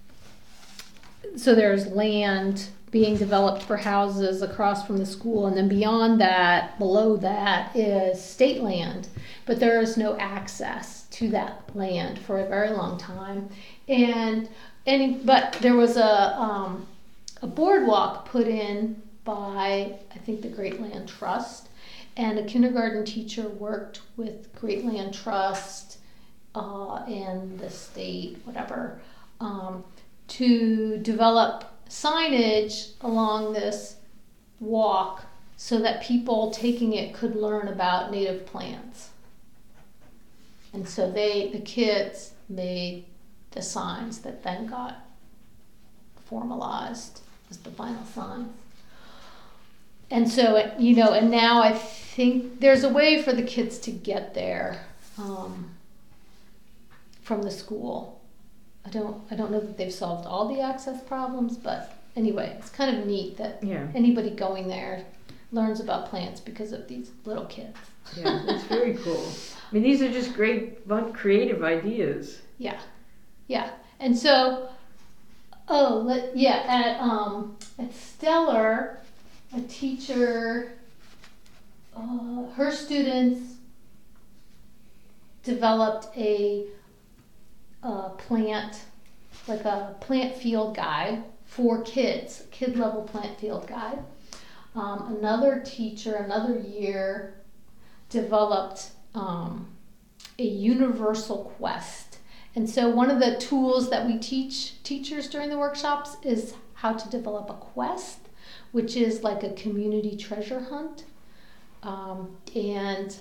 so there's land being developed for houses across from the school, and then beyond that, below that, is state land, but there is no access to that land for a very long time. And any, but there was a um, a boardwalk put in by, I think, the Great Land Trust, and a kindergarten teacher worked with Great Land Trust uh, and the state, whatever, um, to develop signage along this walk so that people taking it could learn about native plants. And so they, the kids, made the signs that then got formalized as the final signs. And so, you know, and now I think there's a way for the kids to get there um, from the school. I don't, I don't know that they've solved all the access problems, but anyway, it's kind of neat that yeah. anybody going there learns about plants because of these little kids. Yeah, it's very cool. I mean, these are just great, fun, creative ideas. Yeah, yeah. And so, oh, let, yeah, at um, at Stellar, a teacher, uh, her students developed a, a plant, like a plant field guide for kids, kid level plant field guide. Um, another teacher, another year, developed um, a universal quest, And so one of the tools that we teach teachers during the workshops is how to develop a quest, which is like a community treasure hunt. Um, and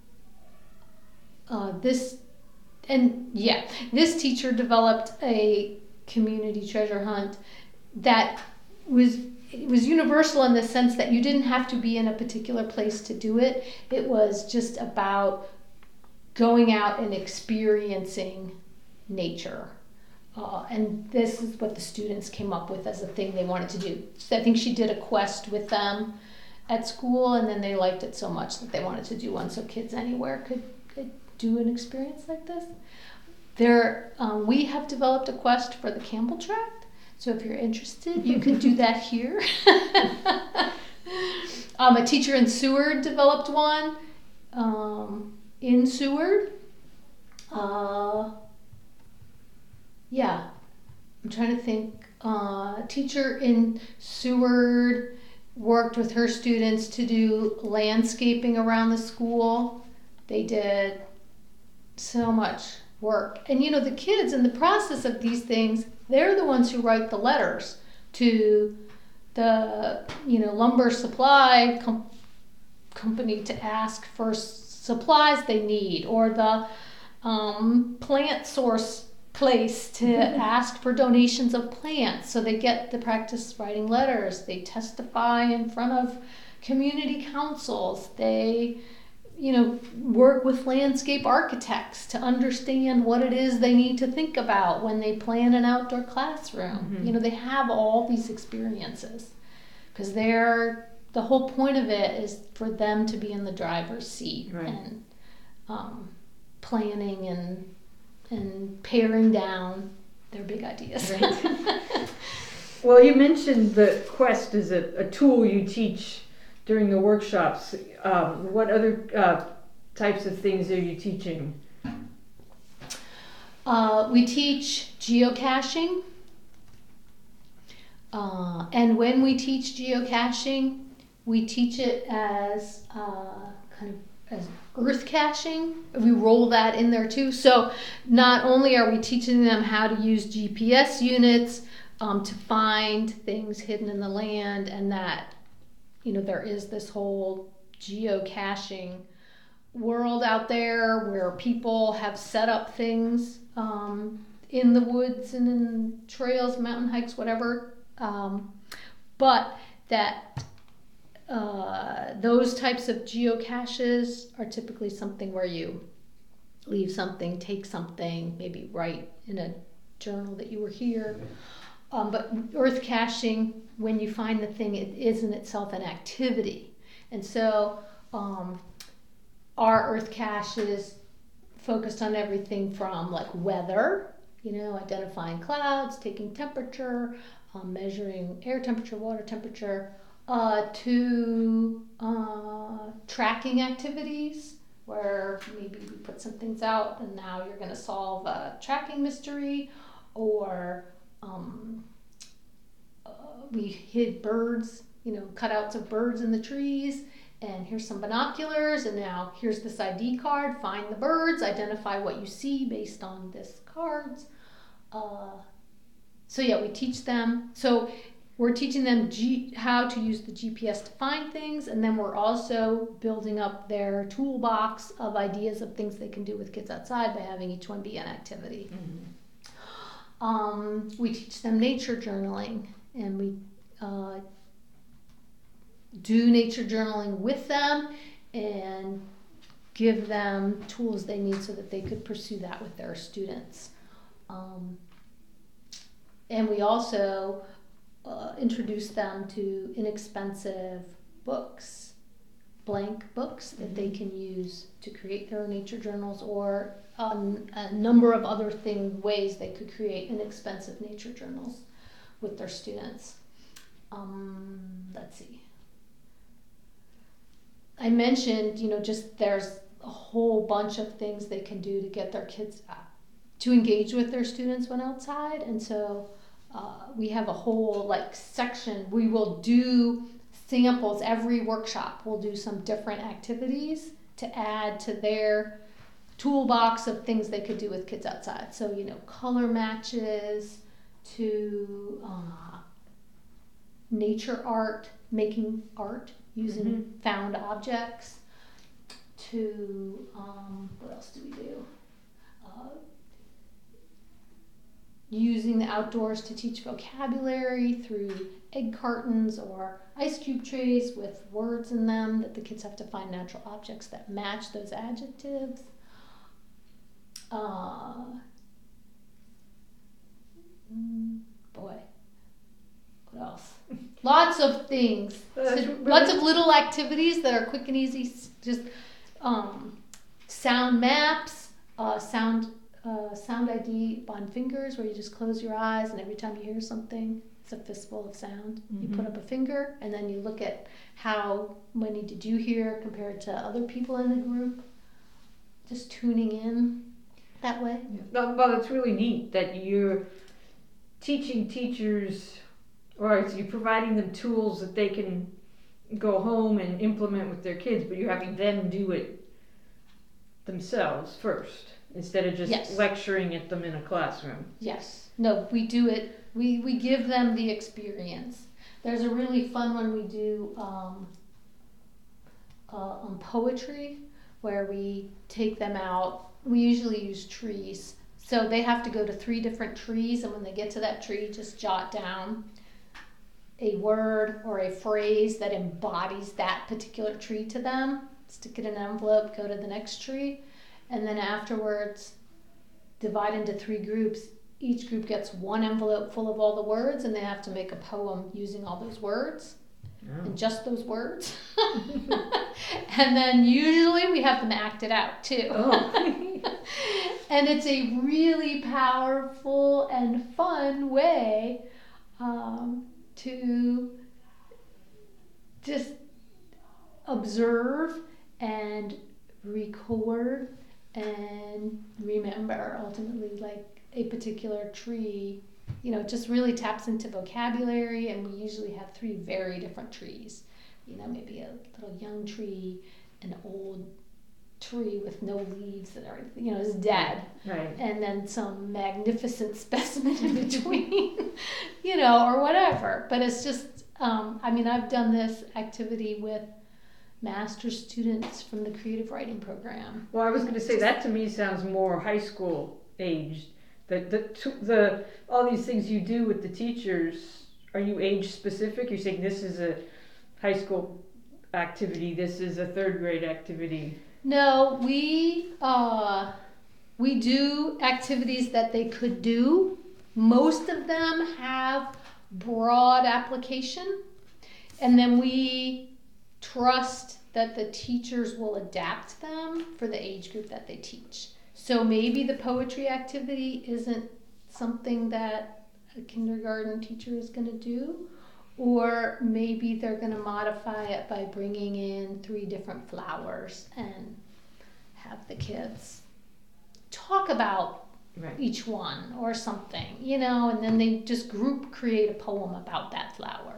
uh, this, and yeah, this teacher developed a community treasure hunt that was it was universal in the sense that you didn't have to be in a particular place to do it. It was just about going out and experiencing nature. Uh, and this is what the students came up with as a thing they wanted to do. So I think she did a quest with them at school, and then they liked it so much that they wanted to do one so kids anywhere could, could do an experience like this. There, um, we have developed a quest for the Campbell Tract, so if you're interested, you can do that here. um, a teacher in Seward developed one um, in Seward. Uh, yeah, I'm trying to think. Uh, a teacher in Seward worked with her students to do landscaping around the school. They did so much work. And you know, the kids in the process of these things, they're the ones who write the letters to the, you know, lumber supply com- company to ask for s- supplies they need, or the um, plant source place to ask for donations of plants, so they get the practice writing letters. They testify in front of community councils. They, you know, work with landscape architects to understand what it is they need to think about when they plan an outdoor classroom. Mm-hmm. You know, they have all these experiences because they're, the whole point of it is for them to be in the driver's seat, right, and um, planning and and paring down their big ideas. Right. Well, you mentioned the quest is a, a tool you teach during the workshops. Um, what other uh, types of things are you teaching? Uh, we teach geocaching. Uh, and when we teach geocaching, we teach it as uh, kind of as earth caching. We roll that in there too. So not only are we teaching them how to use G P S units um, to find things hidden in the land, and that, you know, there is this whole geocaching world out there where people have set up things um, in the woods and in trails, mountain hikes, whatever. Um, but that Uh, those types of geocaches are typically something where you leave something, take something, maybe write in a journal that you were here. Um, but earth caching, when you find the thing, it is in itself an activity. And so um, our earth cache is focused on everything from like weather, you know, identifying clouds, taking temperature, um, measuring air temperature, water temperature, Uh, to uh, tracking activities where maybe we put some things out and now you're going to solve a tracking mystery, or um, uh, we hid birds, you know, cutouts of birds in the trees, and here's some binoculars, and now here's this I D card, find the birds, identify what you see based on this cards. Uh, so yeah, we teach them. So we're teaching them G- how to use the G P S to find things, and then we're also building up their toolbox of ideas of things they can do with kids outside by having each one be an activity. Mm-hmm. Um, we teach them nature journaling, and we uh, do nature journaling with them and give them tools they need so that they could pursue that with their students. Um, and we also Uh, introduce them to inexpensive books, blank books that they can use to create their own nature journals, or um, a number of other thing, ways they could create inexpensive nature journals with their students. Um, let's see. I mentioned, you know, just there's a whole bunch of things they can do to get their kids to engage with their students when outside, and so Uh, we have a whole like section. We will do samples every workshop. We'll do some different activities to add to their toolbox of things they could do with kids outside. So, you know, color matches to uh, nature art, making art using Mm-hmm. found objects, to, um, what else do we do? Uh, using the outdoors to teach vocabulary through egg cartons or ice cube trays with words in them that the kids have to find natural objects that match those adjectives. Uh, mm, boy, what else? Lots of things. That's So, really- lots of little activities that are quick and easy. s- Just um, sound maps, uh, sound uh, sound I D on fingers, where you just close your eyes and every time you hear something, it's a fistful of sound. You put Mhm. up a finger and then you look at how many did you hear compared to other people in the group. Just tuning in that way. Well, well, it's really neat that you're teaching teachers, or you're providing them tools that they can go home and implement with their kids, but you're having them do it themselves first, instead of just Yes. lecturing at them in a classroom. Yes. No, we do it. We, we give them the experience. There's a really fun one we do um, uh, on poetry, where we take them out. We usually use trees. So they have to go to three different trees, and when they get to that tree, just jot down a word or a phrase that embodies that particular tree to them. Stick it in an envelope, go to the next tree, and then afterwards divide into three groups. Each group gets one envelope full of all the words, and they have to make a poem using all those words, Oh. and just those words. And then usually we have them act it out too. Oh. And it's a really powerful and fun way um, to just observe and record and remember, ultimately, like a particular tree. You know, it just really taps into vocabulary, and we usually have three very different trees. You know, maybe a little young tree, an old tree with no leaves that are, you know, is dead, Right. and then some magnificent specimen in between, you know, or whatever. But it's just, um, I mean, I've done this activity with master's students from the creative writing program. Well, I was going to say that to me sounds more high school aged. The the t- the all these things you do with the teachers, are you age specific? You're saying this is a high school activity, this is a third grade activity. No, we uh, we do activities that they could do. Most of them have broad application, and then we trust that the teachers will adapt them for the age group that they teach. So maybe the poetry activity isn't something that a kindergarten teacher is going to do, or maybe they're going to modify it by bringing in three different flowers and have the kids talk about Right. each one or something, you know, and then they just group create a poem about that flower,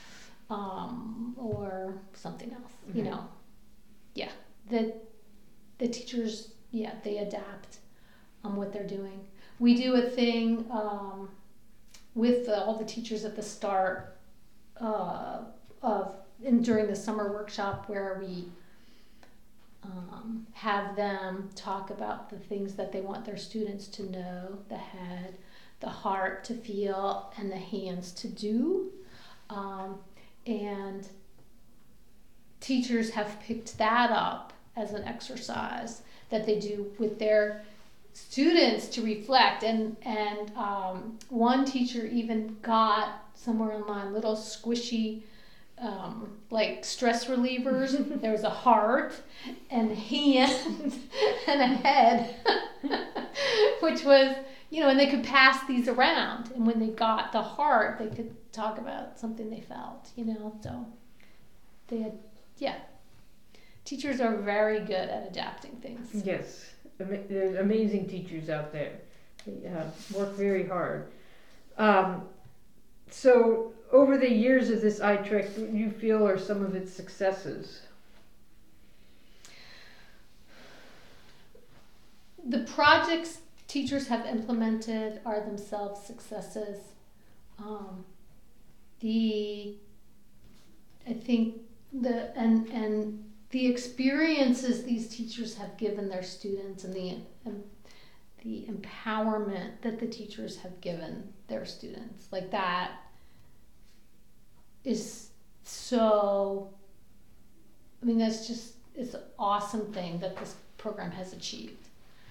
um, or something else, you Okay. know. Yeah, the the teachers, yeah, they adapt on what they're doing. We do a thing um, with the, all the teachers at the start uh, of in, during the summer workshop, where we um, have them talk about the things that they want their students to know: the head, the heart to feel, and the hands to do. Um, and teachers have picked that up as an exercise that they do with their students to reflect. And and um, one teacher even got somewhere online little squishy um, like stress relievers. There was a heart and hands and a head, which was, you know, and they could pass these around. And when they got the heart, they could talk about something they felt, you know. So they had, yeah. Teachers are very good at adapting things. Yes, Ama- there's amazing teachers out there. They uh, work very hard. Um, so, over the years of this I Trek, what do you feel are some of its successes? the projects teachers have implemented are themselves successes. Um, the I think the and and the experiences these teachers have given their students and the and the empowerment that the teachers have given their students, like that is so, I mean, that's just, it's an awesome thing that this program has achieved.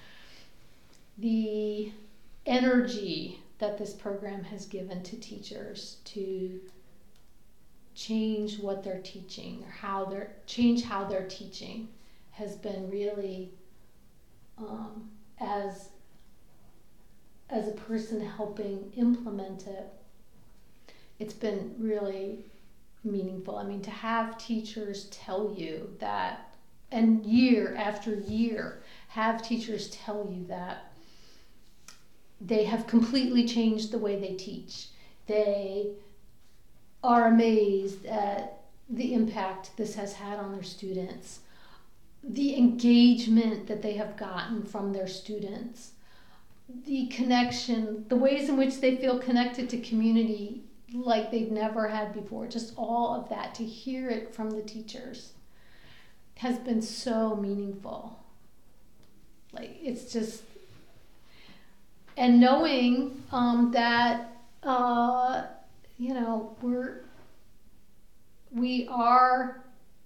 The energy that this program has given to teachers to change what they're teaching or how they're, change how they're teaching has been really, um, as, as a person helping implement it, it's been really meaningful. I mean, to have teachers tell you that, and year after year, have teachers tell you that they have completely changed the way they teach. They are amazed at the impact this has had on their students, the engagement that they have gotten from their students, the connection, the ways in which they feel connected to community like they've never had before. Just all of that, to hear it from the teachers has been so meaningful. Like, it's just, and knowing um, that, uh, you know, we're, we are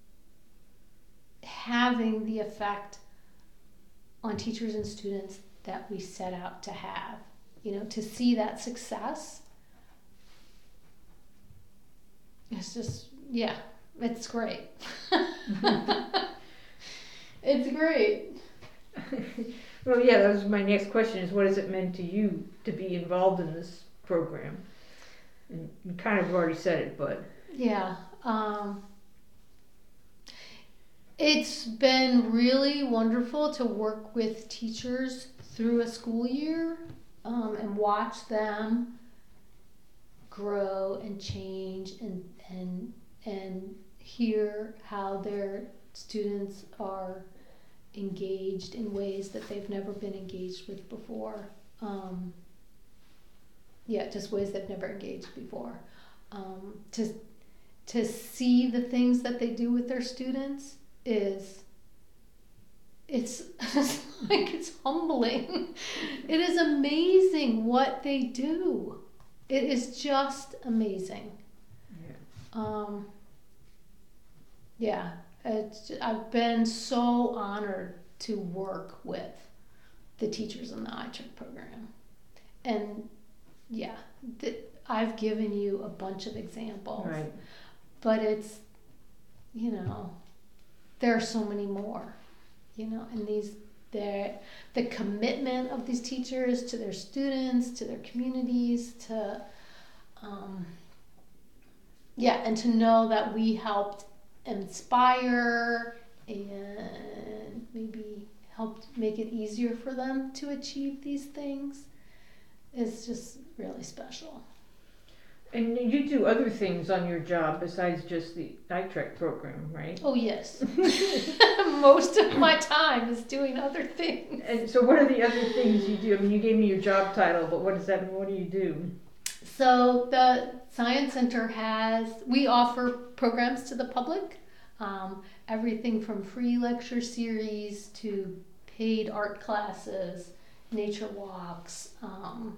having the effect on teachers and students that we set out to have. You know, to see that success, it's just, yeah, it's great. It's great. Well, yeah, that was my next question, is what has it meant to you to be involved in this program? And you kind of already said it, but... Yeah. Um, it's been really wonderful to work with teachers through a school year um, and watch them grow and change and and and hear how their students are engaged in ways that they've never been engaged with before. Um, yeah, just ways they've never engaged before. Um, to to see the things that they do with their students is it's, it's like it's humbling. It is amazing what they do. It is just amazing. Yeah. Um, yeah, it's, I've been so honored to work with the teachers in the I T R I C program. And yeah, th- I've given you a bunch of examples. Right. But it's, you know, there are so many more, you know, and these, the the commitment of these teachers to their students, to their communities, to, um, yeah, and to know that we helped inspire and maybe helped make it easier for them to achieve these things is just really special. And you do other things on your job besides just the I T R A C program, right? Oh, yes. Most of my time is doing other things. And so what are the other things you do? I mean, you gave me your job title, but what does that mean? What do you do? So the Science Center has, we offer programs to the public, um, everything from free lecture series to paid art classes, nature walks, um,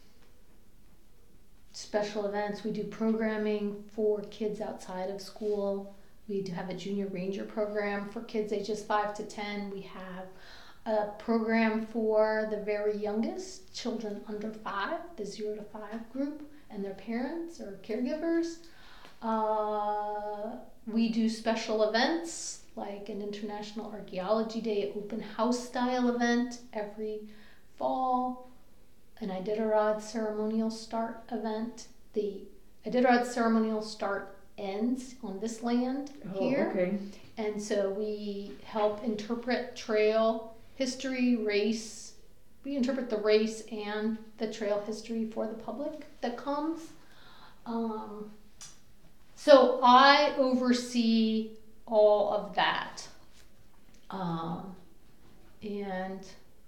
special events. We do programming for kids outside of school. We do have a junior ranger program for kids ages five to ten. We have a program for the very youngest, children under five, the zero to five group, and their parents or caregivers. Uh, we do special events like an International Archaeology Day open house style event every fall, an Iditarod ceremonial start event. The Iditarod ceremonial start ends on this land Oh, here. okay. And so we help interpret trail history, race. We interpret the race and the trail history for the public that comes. Um, so I oversee all of that. Um, and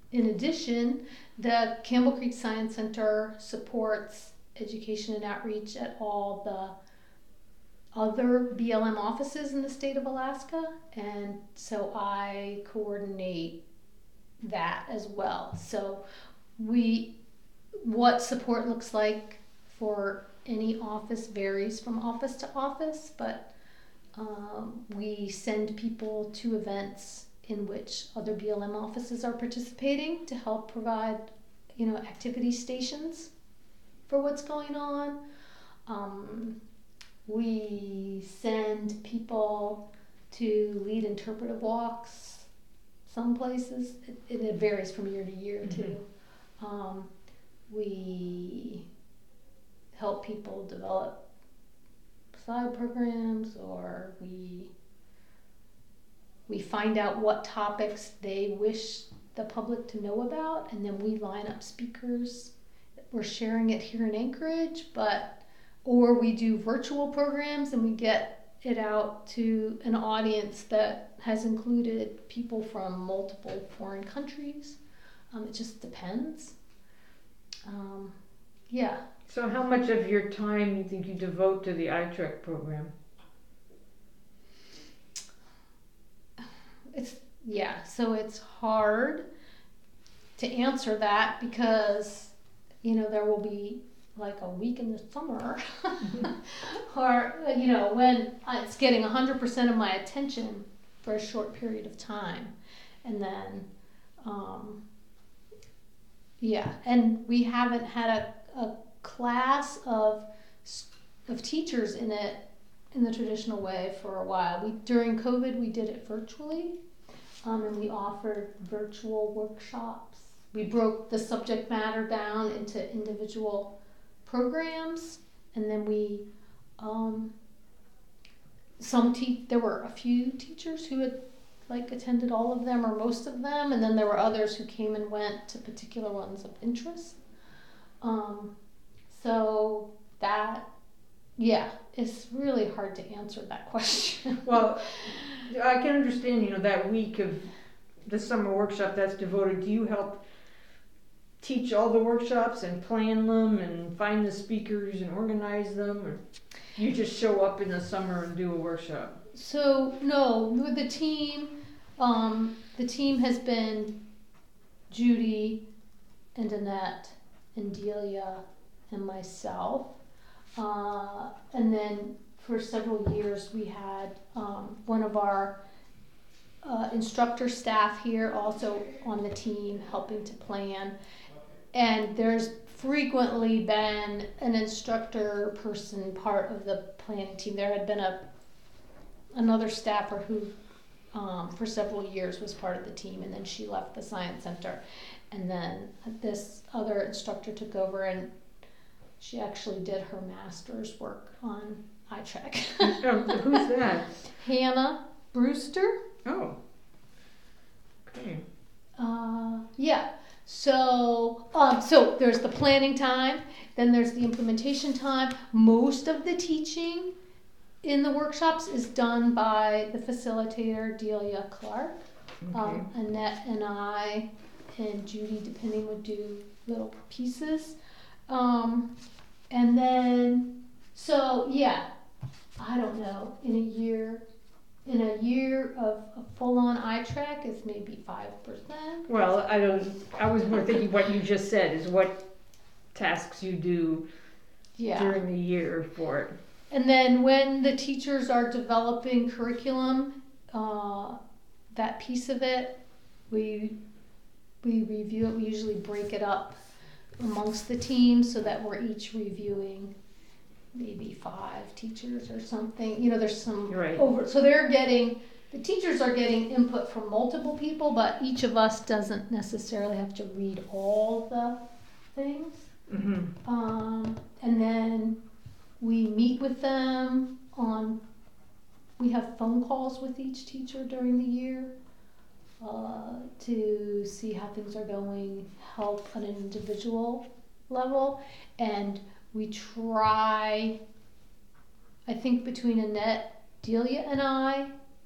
in addition, the Campbell Creek Science Center supports education and outreach at all the other B L M offices in the state of Alaska, and so I coordinate that as well. So we, what support looks like for any office varies from office to office, but um, we send people to events in which other B L M offices are participating to help provide, you know, activity stations for what's going on. Um, we send people to lead interpretive walks some places. It, it varies from year to year mm-hmm. too. Um, we help people develop side programs, or we we find out what topics they wish the public to know about, and then we line up speakers. We're sharing it here in Anchorage, but or we do virtual programs and we get it out to an audience that has included people from multiple foreign countries. Um, it just depends. Um, yeah. So how much of your time do you think you devote to the I T R E C program? It's, yeah, so it's hard to answer that because, you know, there will be like a week in the summer or, you know, when it's getting one hundred percent of my attention for a short period of time. And then, um, yeah, and we haven't had a, a class of of teachers in it in the traditional way for a while. We during COVID we did it virtually, um, and we offered virtual workshops. We broke the subject matter down into individual programs, and then we um, some te- there were a few teachers who had like attended all of them or most of them, and then there were others who came and went to particular ones of interest. Um, so that, yeah, it's really hard to answer that question. Well, I can understand, you know, that week of the summer workshop that's devoted. Do you help teach all the workshops and plan them and find the speakers and organize them, or you just show up in the summer and do a workshop? So no, with the team, um, the team has been Judy and Annette and Delia and myself, uh, and then for several years we had um, one of our uh, instructor staff here also on the team helping to plan. And there's frequently been an instructor person part of the planning team. There had been a another staffer who um, for several years was part of the team, and then she left the science center, and then this other instructor took over, and she actually did her master's work on I T R E C. Oh, who's that? Hannah Brewster. Oh, okay. Uh, yeah. So, um, so there's the planning time, then there's the implementation time. Most of the teaching in the workshops is done by the facilitator, Delia Clark. Okay. Um, Annette and I and Judy, depending, would do little pieces. Um, and then, so yeah, I don't know, in a year, in a year of a full-on I T R E C is maybe five percent. Well, I don't, I was more thinking what you just said is what tasks you do Yeah. during the year for it. And then when the teachers are developing curriculum, uh, that piece of it, we we review it. We usually break it up amongst the teams so that we're each reviewing maybe five teachers or something. You know, there's some right. over. So they're getting, the teachers are getting input from multiple people, but each of us doesn't necessarily have to read all the things. Mm-hmm. Um, and then we meet with them on, we have phone calls with each teacher during the year uh, to see how things are going, help on an individual level. And we try, I think between Annette, Delia, and I,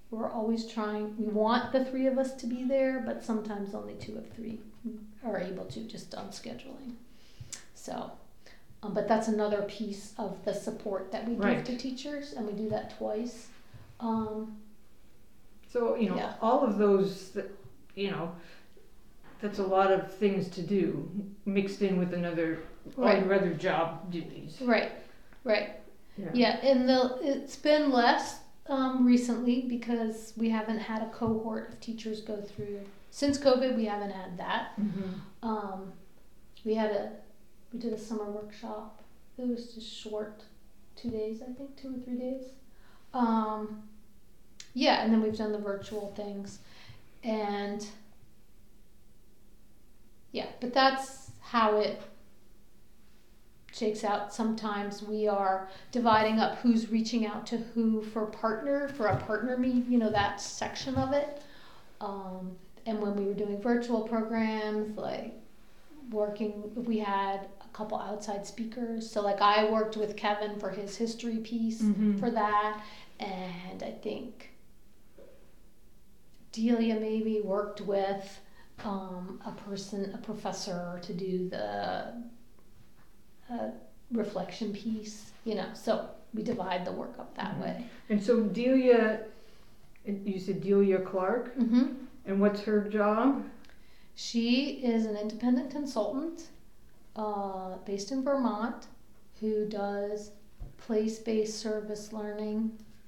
we're always trying, we want the three of us to be there, but sometimes only two of three are able to, just on scheduling. So, um, but that's another piece of the support that we Right. give to teachers, and we do that twice. Um, So, you know, Yeah. all of those, that- you know, that's a lot of things to do mixed in with another, all Right. your other job duties. right, right. Yeah, and the it's been less um, recently because we haven't had a cohort of teachers go through. Since COVID, we haven't had that. Mhm. Um, we had a we did a summer workshop. It was just short, two days I think, two or three days. Um, yeah, and then we've done the virtual things, and yeah, but that's how it shakes out. Sometimes we are dividing up who's reaching out to who for partner, for a partner meet, you know, that section of it. Um, and when we were doing virtual programs, like working, we had a couple outside speakers. So like I worked with Kevin for his history piece Mhm. for that. And I think Delia maybe worked with um, a person, a professor to do the uh, reflection piece, you know, so we divide the work up that Mhm. way. And so Delia, you said Delia Clark, Mm-hmm. and what's her job? She is an independent consultant uh, based in Vermont who does place-based service learning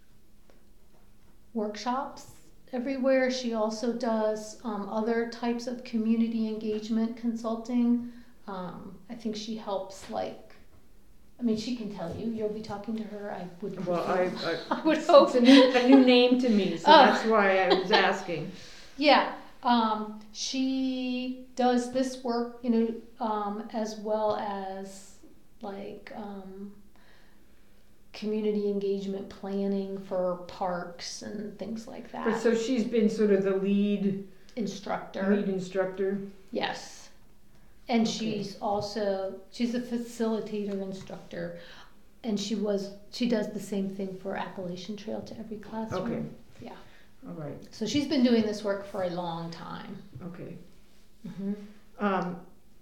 workshops everywhere. She also does um, other types of community engagement consulting. Um, I think she helps, like, I mean, she can tell you. You'll be talking to her. I would. Well, I, I, I would it's, hope. it's a new, a new name to me, so Oh. that's why I was asking. Yeah, um, she does this work, you know, um, as well as like um, community engagement planning for parks and things like that. But so she's been sort of the lead Instructor. lead instructor. Yes. And Okay. she's also, she's a facilitator instructor, and she was, she does the same thing for Appalachian Trail to every classroom. Okay. Yeah. All right. So she's been doing this work for a long time. Okay. Mm-hmm. Um,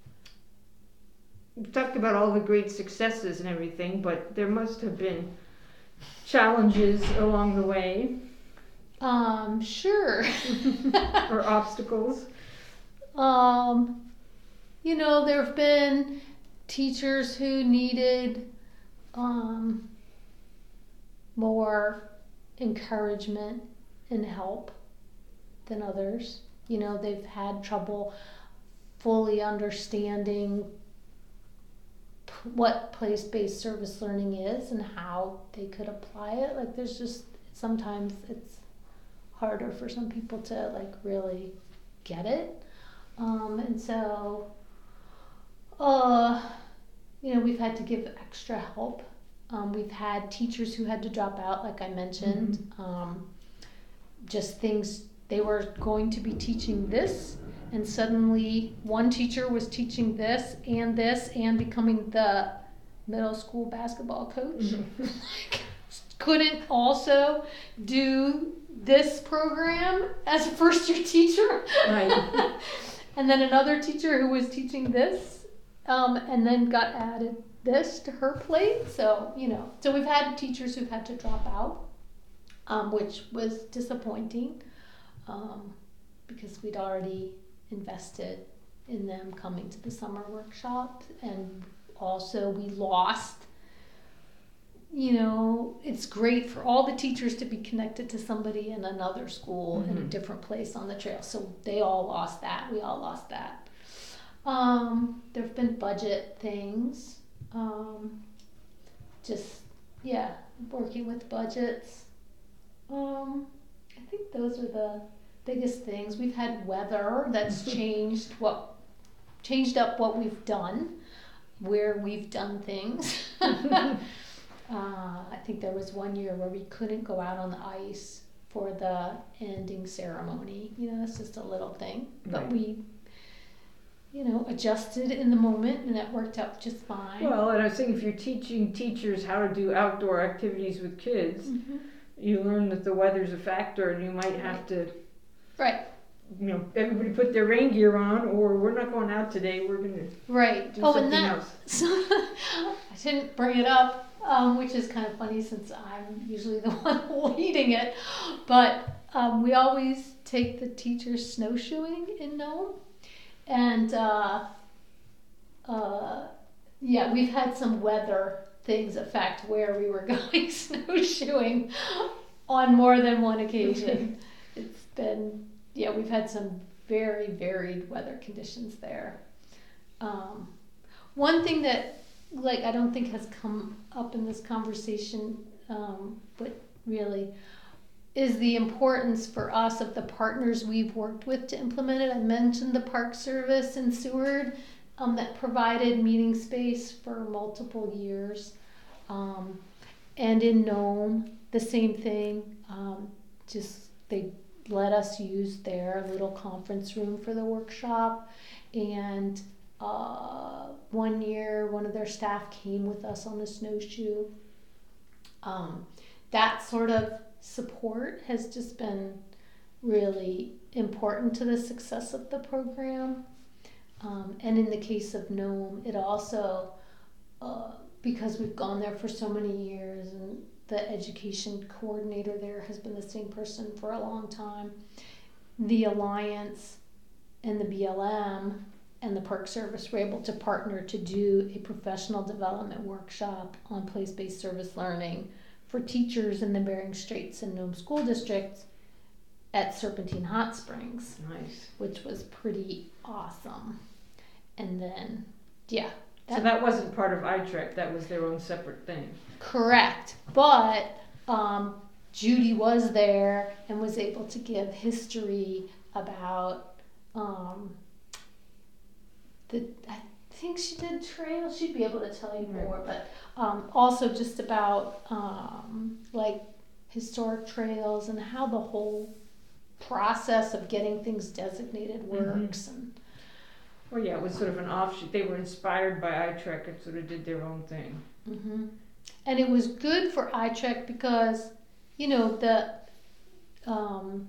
we talked about all the great successes and everything, but there must have been challenges along the way Um, sure. or obstacles. Um, you know, there have been teachers who needed um, more encouragement and help than others. You know, they've had trouble fully understanding p- what place-based service learning is and how they could apply it. Like, there's just sometimes it's harder for some people to like really get it. Um, and so, uh, you know, we've had to give extra help. Um, we've had teachers who had to drop out, like I mentioned. Um, just things, they were going to be teaching this, and suddenly one teacher was teaching this and this and becoming the middle school basketball coach. Mhm. Couldn't also do this program as a first year teacher. Right. And then another teacher who was teaching this, um, and then got added this to her plate. So, you know, so we've had teachers who've had to drop out, um, which was disappointing, um, because we'd already invested in them coming to the summer workshop. And also we lost, you know, it's great for all the teachers to be connected to somebody in another school in a Mhm. different place on the trail. So they all lost that. We all lost that. Um, there have been budget things. Um, just, yeah, working with budgets. Um, I think those are the biggest things. We've had weather that's changed what, changed up what we've done, where we've done things. Uh, I think there was one year where we couldn't go out on the ice for the ending ceremony. You know, that's just a little thing. But Right. we, you know, adjusted in the moment, and it worked out just fine. Well, and I was thinking if you're teaching teachers how to do outdoor activities with kids, Mhm. you learn that the weather's a factor, and you might have to, Right. you know, everybody put their rain gear on, or we're not going out today. We're gonna Right. do Oh, something and that. else. So, I didn't bring it up, um, which is kind of funny since I'm usually the one leading it. But um, we always take the teachers snowshoeing in Nome, and uh, uh, yeah, we've had some weather things affect where we were going snowshoeing on more than one occasion. It's been, yeah, we've had some very varied weather conditions there. Um, one thing that, like, I don't think has come up in this conversation, um, but really is the importance for us of the partners we've worked with to implement it. I mentioned the Park Service in Seward, um, that provided meeting space for multiple years. Um, and in Nome, the same thing. Um, just they let us use their little conference room for the workshop. And uh, one year, one of their staff came with us on the snowshoe. Um, that sort of support has just been really important to the success of the program. Um, and in the case of Nome, it also, uh, because we've gone there for so many years and the education coordinator there has been the same person for a long time, the Alliance and the B L M and the Park Service were able to partner to do a professional development workshop on place-based service learning for teachers in the Bering Straits and Nome school districts at Serpentine Hot Springs. Nice. Which was pretty awesome. And then, yeah. That, so that wasn't part of I T R E C, that was their own separate thing. Correct. But um, Judy was there and was able to give history about um, the, I think she did trail, she'd be able to tell you more, but um, also just about um, like historic trails and how the whole process of getting things designated works. Mm-hmm. And well, yeah, it was sort of an offshoot. They were inspired by I T R E C and sort of did their own thing. Mm-hmm. And it was good for I T R E C because, you know, the um,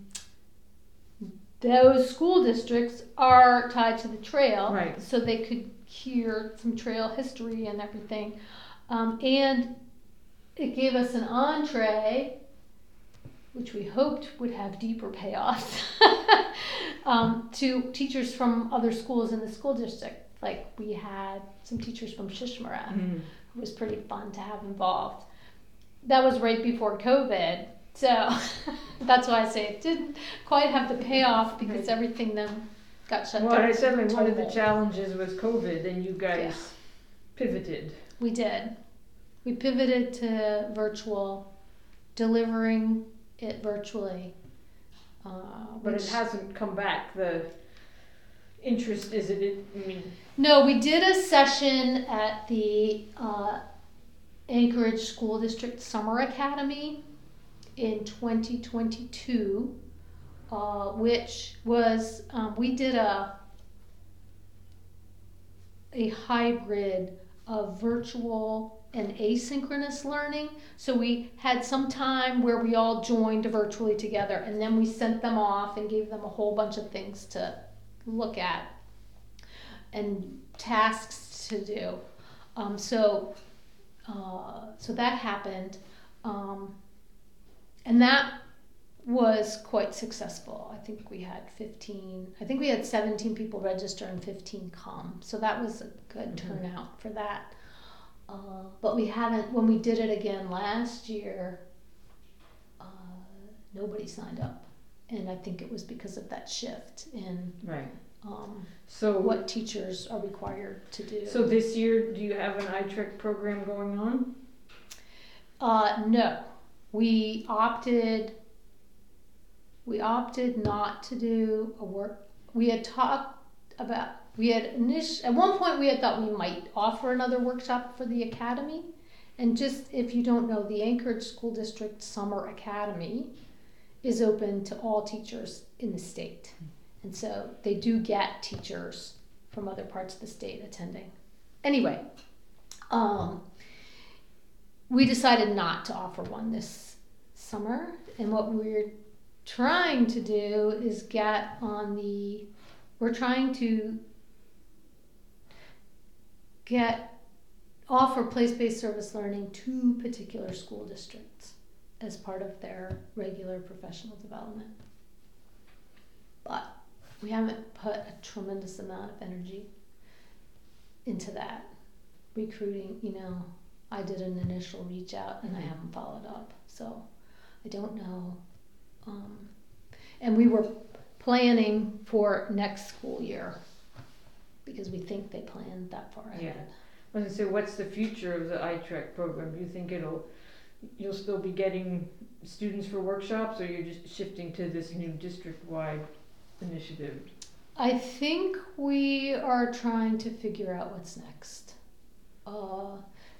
those school districts are tied to the trail, right? So they could hear some trail history and everything, um, and it gave us an entree, which we hoped would have deeper payoffs, um, to teachers from other schools in the school district. Like we had some teachers from Shishmaref, mm-hmm. It was pretty fun to have involved. That was right before COVID, so that's why I say it didn't quite have the payoff because everything then got shut well, down. Well, I said like one of the challenges was COVID, and you guys yeah. pivoted. We did. We pivoted to virtual, delivering it virtually. Uh, but it hasn't come back. The interest is it? it I mean, no, we did a session at the uh, Anchorage School District Summer Academy in twenty twenty-two, uh, which was um, we did a a hybrid of virtual and asynchronous learning. So we had some time where we all joined virtually together, and then we sent them off and gave them a whole bunch of things to look at and tasks to do. Um, so uh, so that happened, um, and that was quite successful. I think we had fifteen, I think we had seventeen people register and fifteen come. So that was a good mm-hmm. turnout for that. Uh, but we haven't, when we did it again last year, uh, nobody signed up. And I think it was because of that shift in right. um, so what teachers are required to do. So this year, do you have an I T R E C program going on? Uh, no. We opted, we opted not to do a work. We had talked about, We had initial, at one point we had thought we might offer another workshop for the academy. And just if you don't know, the Anchorage School District Summer Academy is open to all teachers in the state. And so they do get teachers from other parts of the state attending. Anyway, um, we decided not to offer one this summer. And what we're trying to do is get on the, we're trying to get, offer place-based service learning to particular school districts as part of their regular professional development. But we haven't put a tremendous amount of energy into that. Recruiting, you know, I did an initial reach out and I haven't followed up. So I don't know. Um, and we were planning for next school year because we think they planned that far ahead. Yeah. I was gonna say, what's the future of the I TREC program? Do you think it'll, you'll still be getting students for workshops, or you're just shifting to this new district-wide initiative? I think we are trying to figure out what's next. Uh,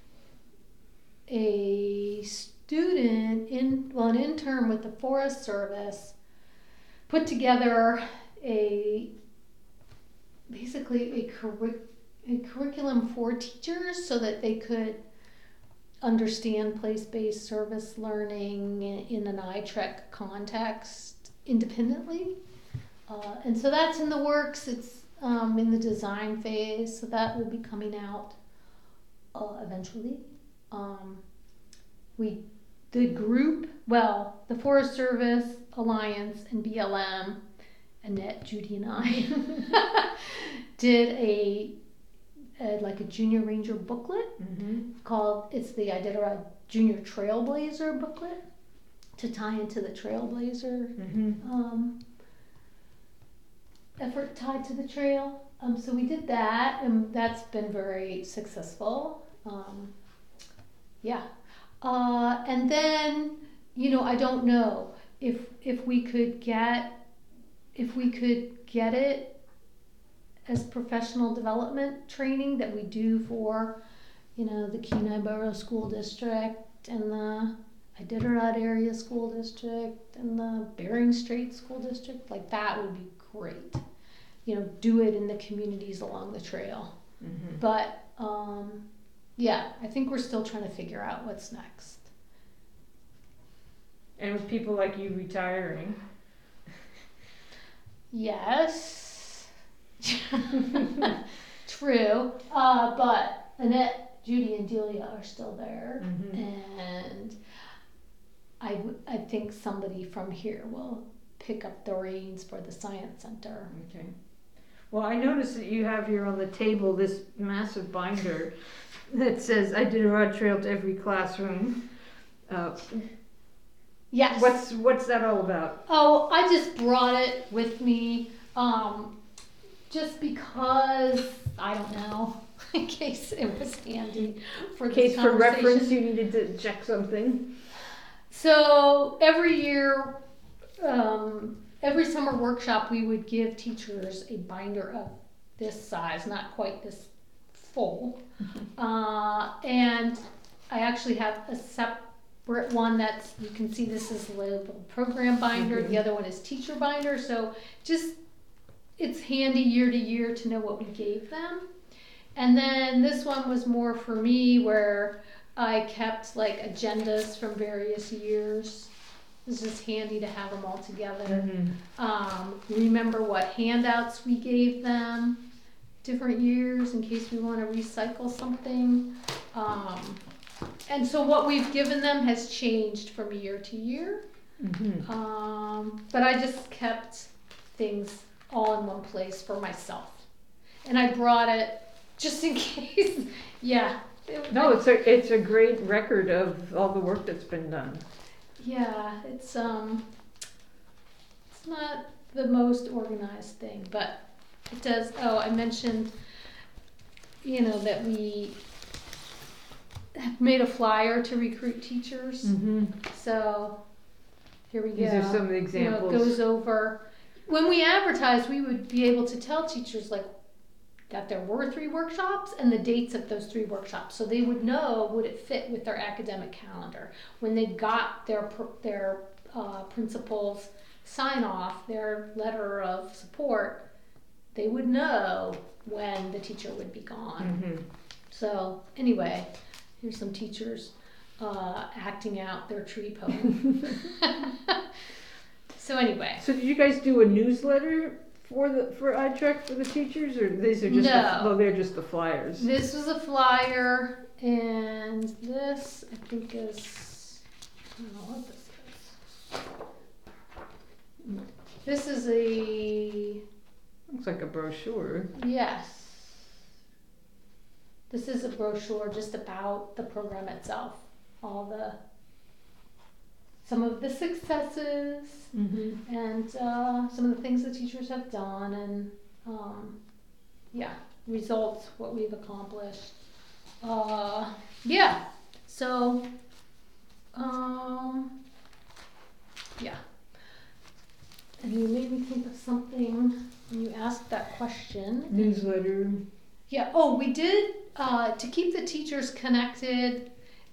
a student in, well, an intern with the Forest Service put together a, basically a, curric- a curriculum for teachers so that they could understand place-based service learning in an I TREC context independently. Uh, and so that's in the works. It's um, in the design phase, so that will be coming out uh, eventually. Um, we, the group, well, the Forest Service, Alliance, and B L M, Annette, Judy, and I did a, a like a junior ranger booklet Mm-hmm. called, it's the Iditarod Junior Trailblazer booklet to tie into the Trailblazer Mm-hmm. um, effort tied to the trail. Um, so we did that, and that's been very successful. Um, yeah. Uh, and then, you know, I don't know if if we could get if we could get it as professional development training that we do for, you know, the Kenai Borough School District and the Iditarod Area School District and the Bering Strait School District. Like, that would be great. You know, do it in the communities along the trail. Mm-hmm. But um, yeah, I think we're still trying to figure out what's next. And with people like you retiring, Yes. True. Uh, but Annette, Judy, and Delia are still there. mm-hmm. And I, w- I think somebody from here will pick up the reins for the Science Center. Okay. Well, I noticed that you have here on the table this massive binder that says Iditarod Trail to every classroom. Uh, Yes. what's what's that all about? Oh, I just brought it with me, um, just because, I don't know, in case it was handy for In this case for conversation. reference you needed to check something. So every year, um, every summer workshop, we would give teachers a binder of this size, not quite this full. uh, and I actually have a separate one that's, you can see this is labeled program binder, Mhm. the other one is teacher binder. So just, it's handy year to year to know what we gave them. And then this one was more for me, where I kept like agendas from various years. It's just handy to have them all together. Mm-hmm. Um, remember what handouts we gave them different years in case we want to recycle something. Um, and so what we've given them has changed from year to year. Mm-hmm. Um, but I just kept things all in one place for myself. And I brought it just in case. Yeah. It, No, it's a it's a great record of all the work that's been done. Yeah, it's um, it's not the most organized thing, but it does. Oh, I mentioned, you know, that we have made a flyer to recruit teachers. Mm-hmm. So here we go. These are some of the examples. You know, it goes over. When we advertise, we would be able to tell teachers like that there were three workshops and the dates of those three workshops, so they would know would it fit with their academic calendar. When they got their their uh, principal's sign off, their letter of support, they would know when the teacher would be gone. Mm-hmm. So anyway, here's some teachers. uh, acting out their tree poem. So anyway. So did you guys do a newsletter for the for iTrek for the teachers, or these are just No. the, oh, they're just the flyers? This was a flyer, and this I think is I don't know what this is. This is a Looks like a brochure. yes. This is a brochure just about the program itself, all the some of the successes Mm-hmm. and uh, some of the things the teachers have done, and um, yeah, results, what we've accomplished. Uh, yeah, so um, yeah. And you made me think of something when you asked that question. Newsletter. Yeah, oh, we did, uh, to keep the teachers connected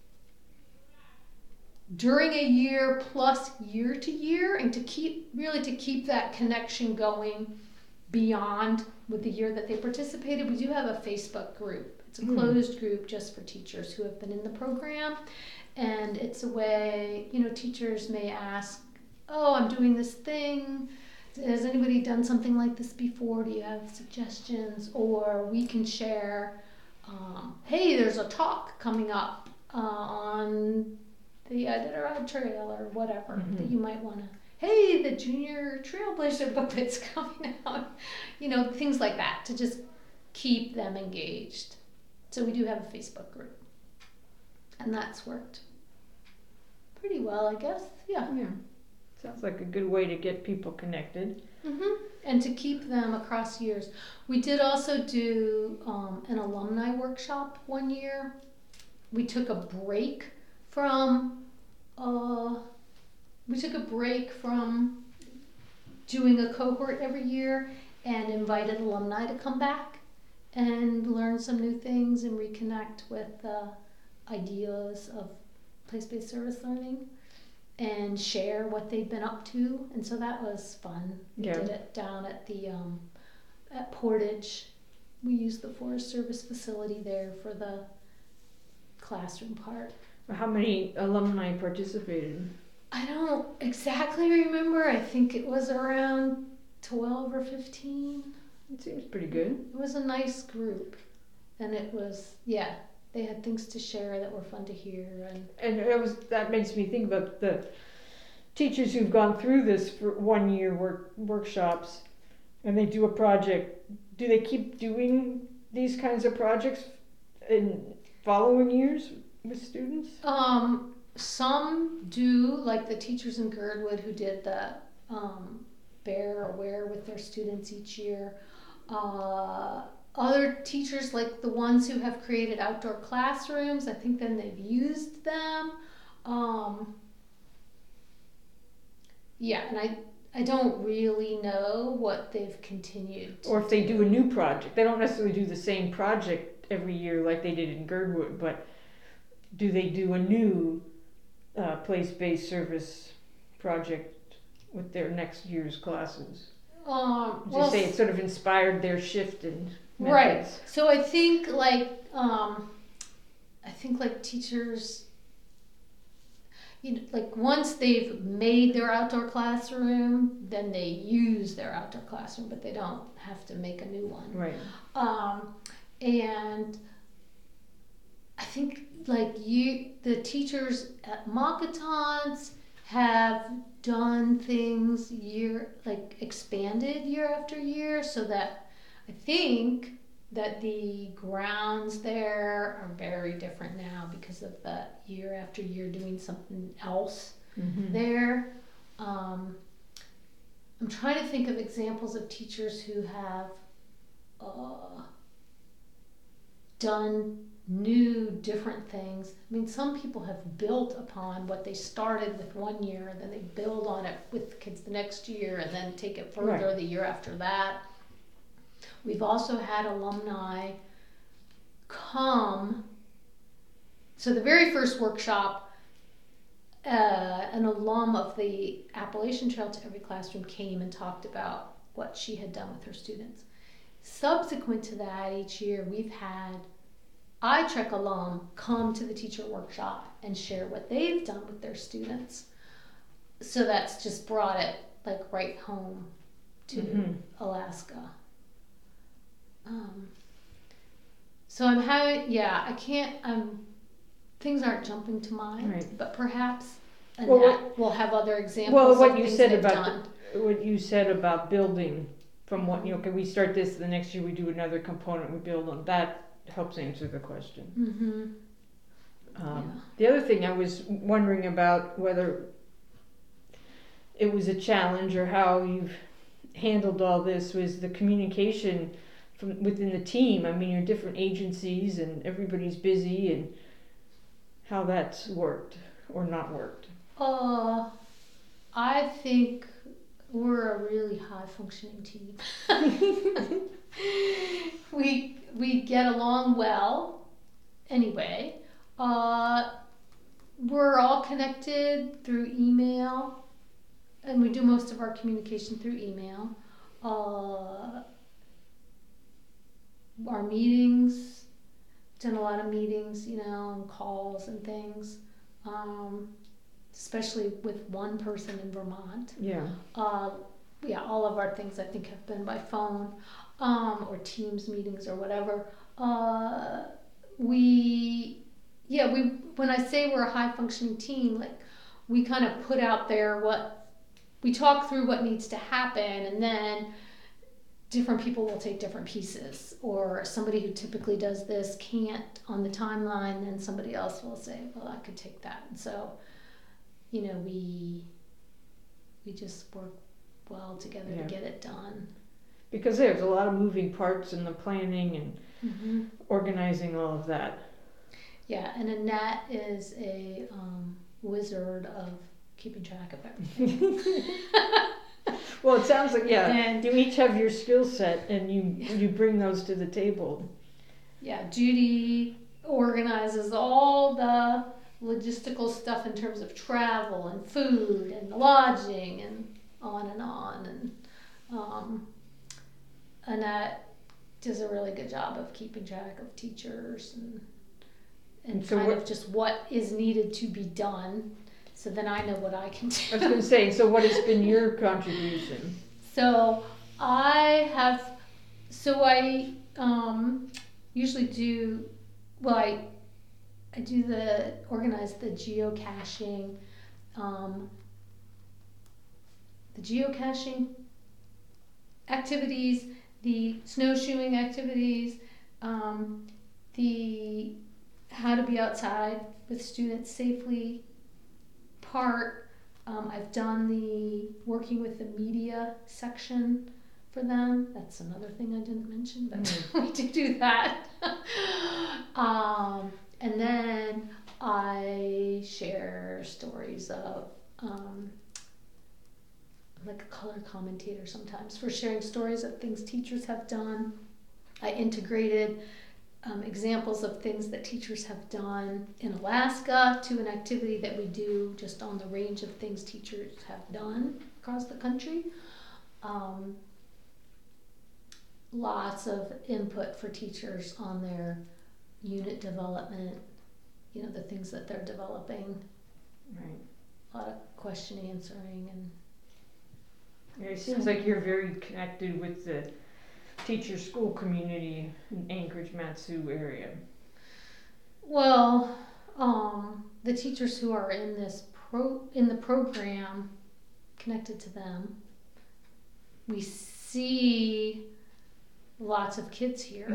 during a year plus year to year, and to keep, really to keep that connection going beyond with the year that they participated, we do have a Facebook group. It's a Hmm. closed group just for teachers who have been in the program. And it's a way, you know, teachers may ask, oh, I'm doing this thing. Has anybody done something like this before? Do you have suggestions? Or we can share, um, hey, there's a talk coming up uh, on the Iditarod Trail or whatever Mhm. that you might want to, hey, the Junior Trailblazer booklet's coming out. You know, things like that to just keep them engaged. So we do have a Facebook group. And that's worked pretty well, I guess. Yeah. Yeah. Sounds like a good way to get people connected. hmm And to keep them across years. We did also do um, an alumni workshop one year. We took a break from, uh, we took a break from doing a cohort every year and invited alumni to come back and learn some new things and reconnect with uh, ideas of place-based service learning and share what they've been up to, and so that was fun. We Yeah. did it down at the um, at Portage. We used the Forest Service facility there for the classroom part. How many alumni participated? I don't exactly remember. I think it was around twelve or fifteen. It seems pretty good. It was a nice group, and it was yeah. They had things to share that were fun to hear, and And it was that makes me think about the teachers who've gone through this for one year work workshops, and they do a project. Do they keep doing these kinds of projects in following years with students? Um, some do, like the teachers in Girdwood who did the um, Bear Aware with their students each year. Uh, other teachers, like the ones who have created outdoor classrooms, I think then they've used them. Um, yeah, and I I don't really know what they've continued to Or if they do a new project, they don't necessarily do the same project every year like they did in Girdwood, but do they do a new uh, place-based service project with their next year's classes? Um, Would well, you say it sort of inspired their shift in methods? right. So I think like um, I think like teachers, you know, like once they've made their outdoor classroom, then they use their outdoor classroom, but they don't have to make a new one. Right. Um, and I think like you, the teachers at Mockatons have done things year, like expanded year after year, so that I think that the grounds there are very different now because of the year after year doing something else Mm-hmm. there. Um, I'm trying to think of examples of teachers who have uh, done new, different things. I mean, some people have built upon what they started with one year, and then they build on it with kids the next year, and then take it further Right. the year after that. We've also had alumni come. So the very first workshop, uh, an alum of the Appalachian Trail to Every Classroom came and talked about what she had done with her students. Subsequent to that, each year we've had iTrek alum come to the teacher workshop and share what they've done with their students. So that's just brought it like right home to Mm-hmm. Alaska. Um, so I'm having, yeah, I can't, I'm, things aren't jumping to mind, Right. but perhaps Annette Well, what- will have other examples Well, of what you things said they've about done. the, what you said about building from what, you know, can we start this, the next year we do another component, we build on, that helps answer the question. Mm-hmm. Um, Yeah. The other thing I was wondering about whether it was a challenge or how you've handled all this was the communication from within the team. I mean, you're different agencies and everybody's busy, and how that's worked or not worked. Uh, I think we're a really high functioning team. we we get along well anyway. Uh, we're all connected through email, and we do most of our communication through email. Uh, our meetings, done a lot of meetings, you know, and calls and things. Um, especially with one person in Vermont. Yeah. Uh, yeah, all of our things I think have been by phone, um, or Teams meetings or whatever. Uh, we, yeah, we. When I say we're a high functioning team, like we kind of put out there what we talk through what needs to happen, and then different people will take different pieces. Or somebody who typically does this can't on the timeline, then somebody else will say, "Well, I could take that." And so, you know, we we just work well together Yeah. to get it done. Because there's a lot of moving parts in the planning and Mm-hmm. organizing all of that. Yeah, and Annette is a um, wizard of keeping track of everything. Well, it sounds like, yeah, And- you each have your skill set and you you bring those to the table. Yeah, Judy organizes all the logistical stuff in terms of travel and food and lodging and on and on. And um, Annette does a really good job of keeping track of teachers and and And so kind what- of just what is needed to be done. So then I know what I can do. I was going to say, so what has been your contribution? So I have, so I um, usually do, well, I, I do the, organize the geocaching, um, the geocaching activities, the snowshoeing activities, um, the how to be outside with students safely part. Um, I've done the working with the media section for them. That's another thing I didn't mention, but Mm. we do do that. um, and then I share stories of, um, like a color commentator sometimes for sharing stories of things teachers have done. I integrated Um, examples of things that teachers have done in Alaska to an activity that we do just on the range of things teachers have done across the country. Um, lots of input for teachers on their unit development, you know, the things that they're developing, Right. a lot of question answering. And Yeah, it seems like you're very connected with the teacher school community in Anchorage, Matsu area. well, um, the teachers who are in this pro in the program, connected to them, we see lots of kids here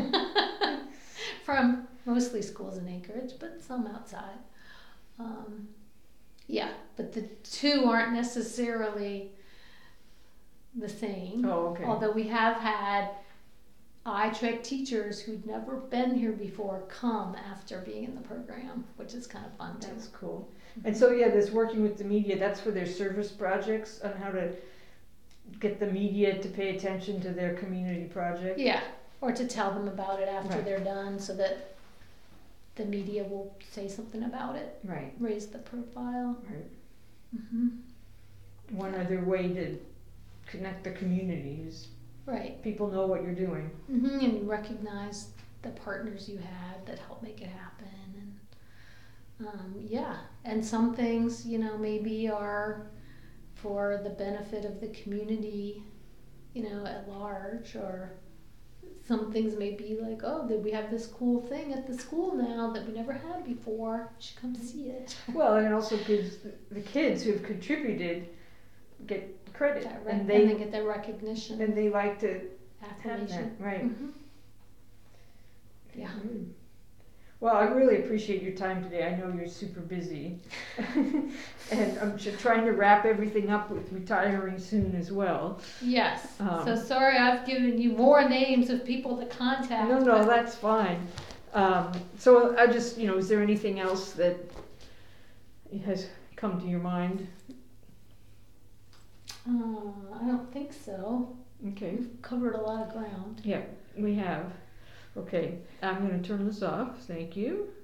from mostly schools in Anchorage, but some outside. Um, yeah, but the two aren't necessarily the same. Oh, okay. Although we have had iTrek teachers who'd never been here before come after being in the program, which is kind of fun too. That's cool. And so, yeah, this working with the media, that's for their service projects on how to get the media to pay attention to their community project. Yeah, or to tell them about it after Right. they're done so that the media will say something about it, Right, raise the profile. right. hmm One other way to connect the community is Right. people know what you're doing. hmm And recognize the partners you had that helped make it happen, and um, yeah, and some things, you know, maybe are for the benefit of the community, you know, at large, or some things may be like, oh, that we have this cool thing at the school now that we never had before. You should come see it. Well, and it also gives the, the kids who've contributed get credit, That rec- and they and they get their recognition, and they like to have affirmation. that, right? Mhm. Yeah. Good. Well, I really appreciate your time today. I know you're super busy, and I'm just trying to wrap everything up with retiring soon as well. Yes. Um, so sorry I've given you more names of people to contact. No, no, but- that's fine. Um, so I just, you know, is there anything else that has come to your mind? Uh, I don't think so. Okay. We've covered a lot of ground. Yeah, we have. Okay, I'm going to turn this off. Thank you.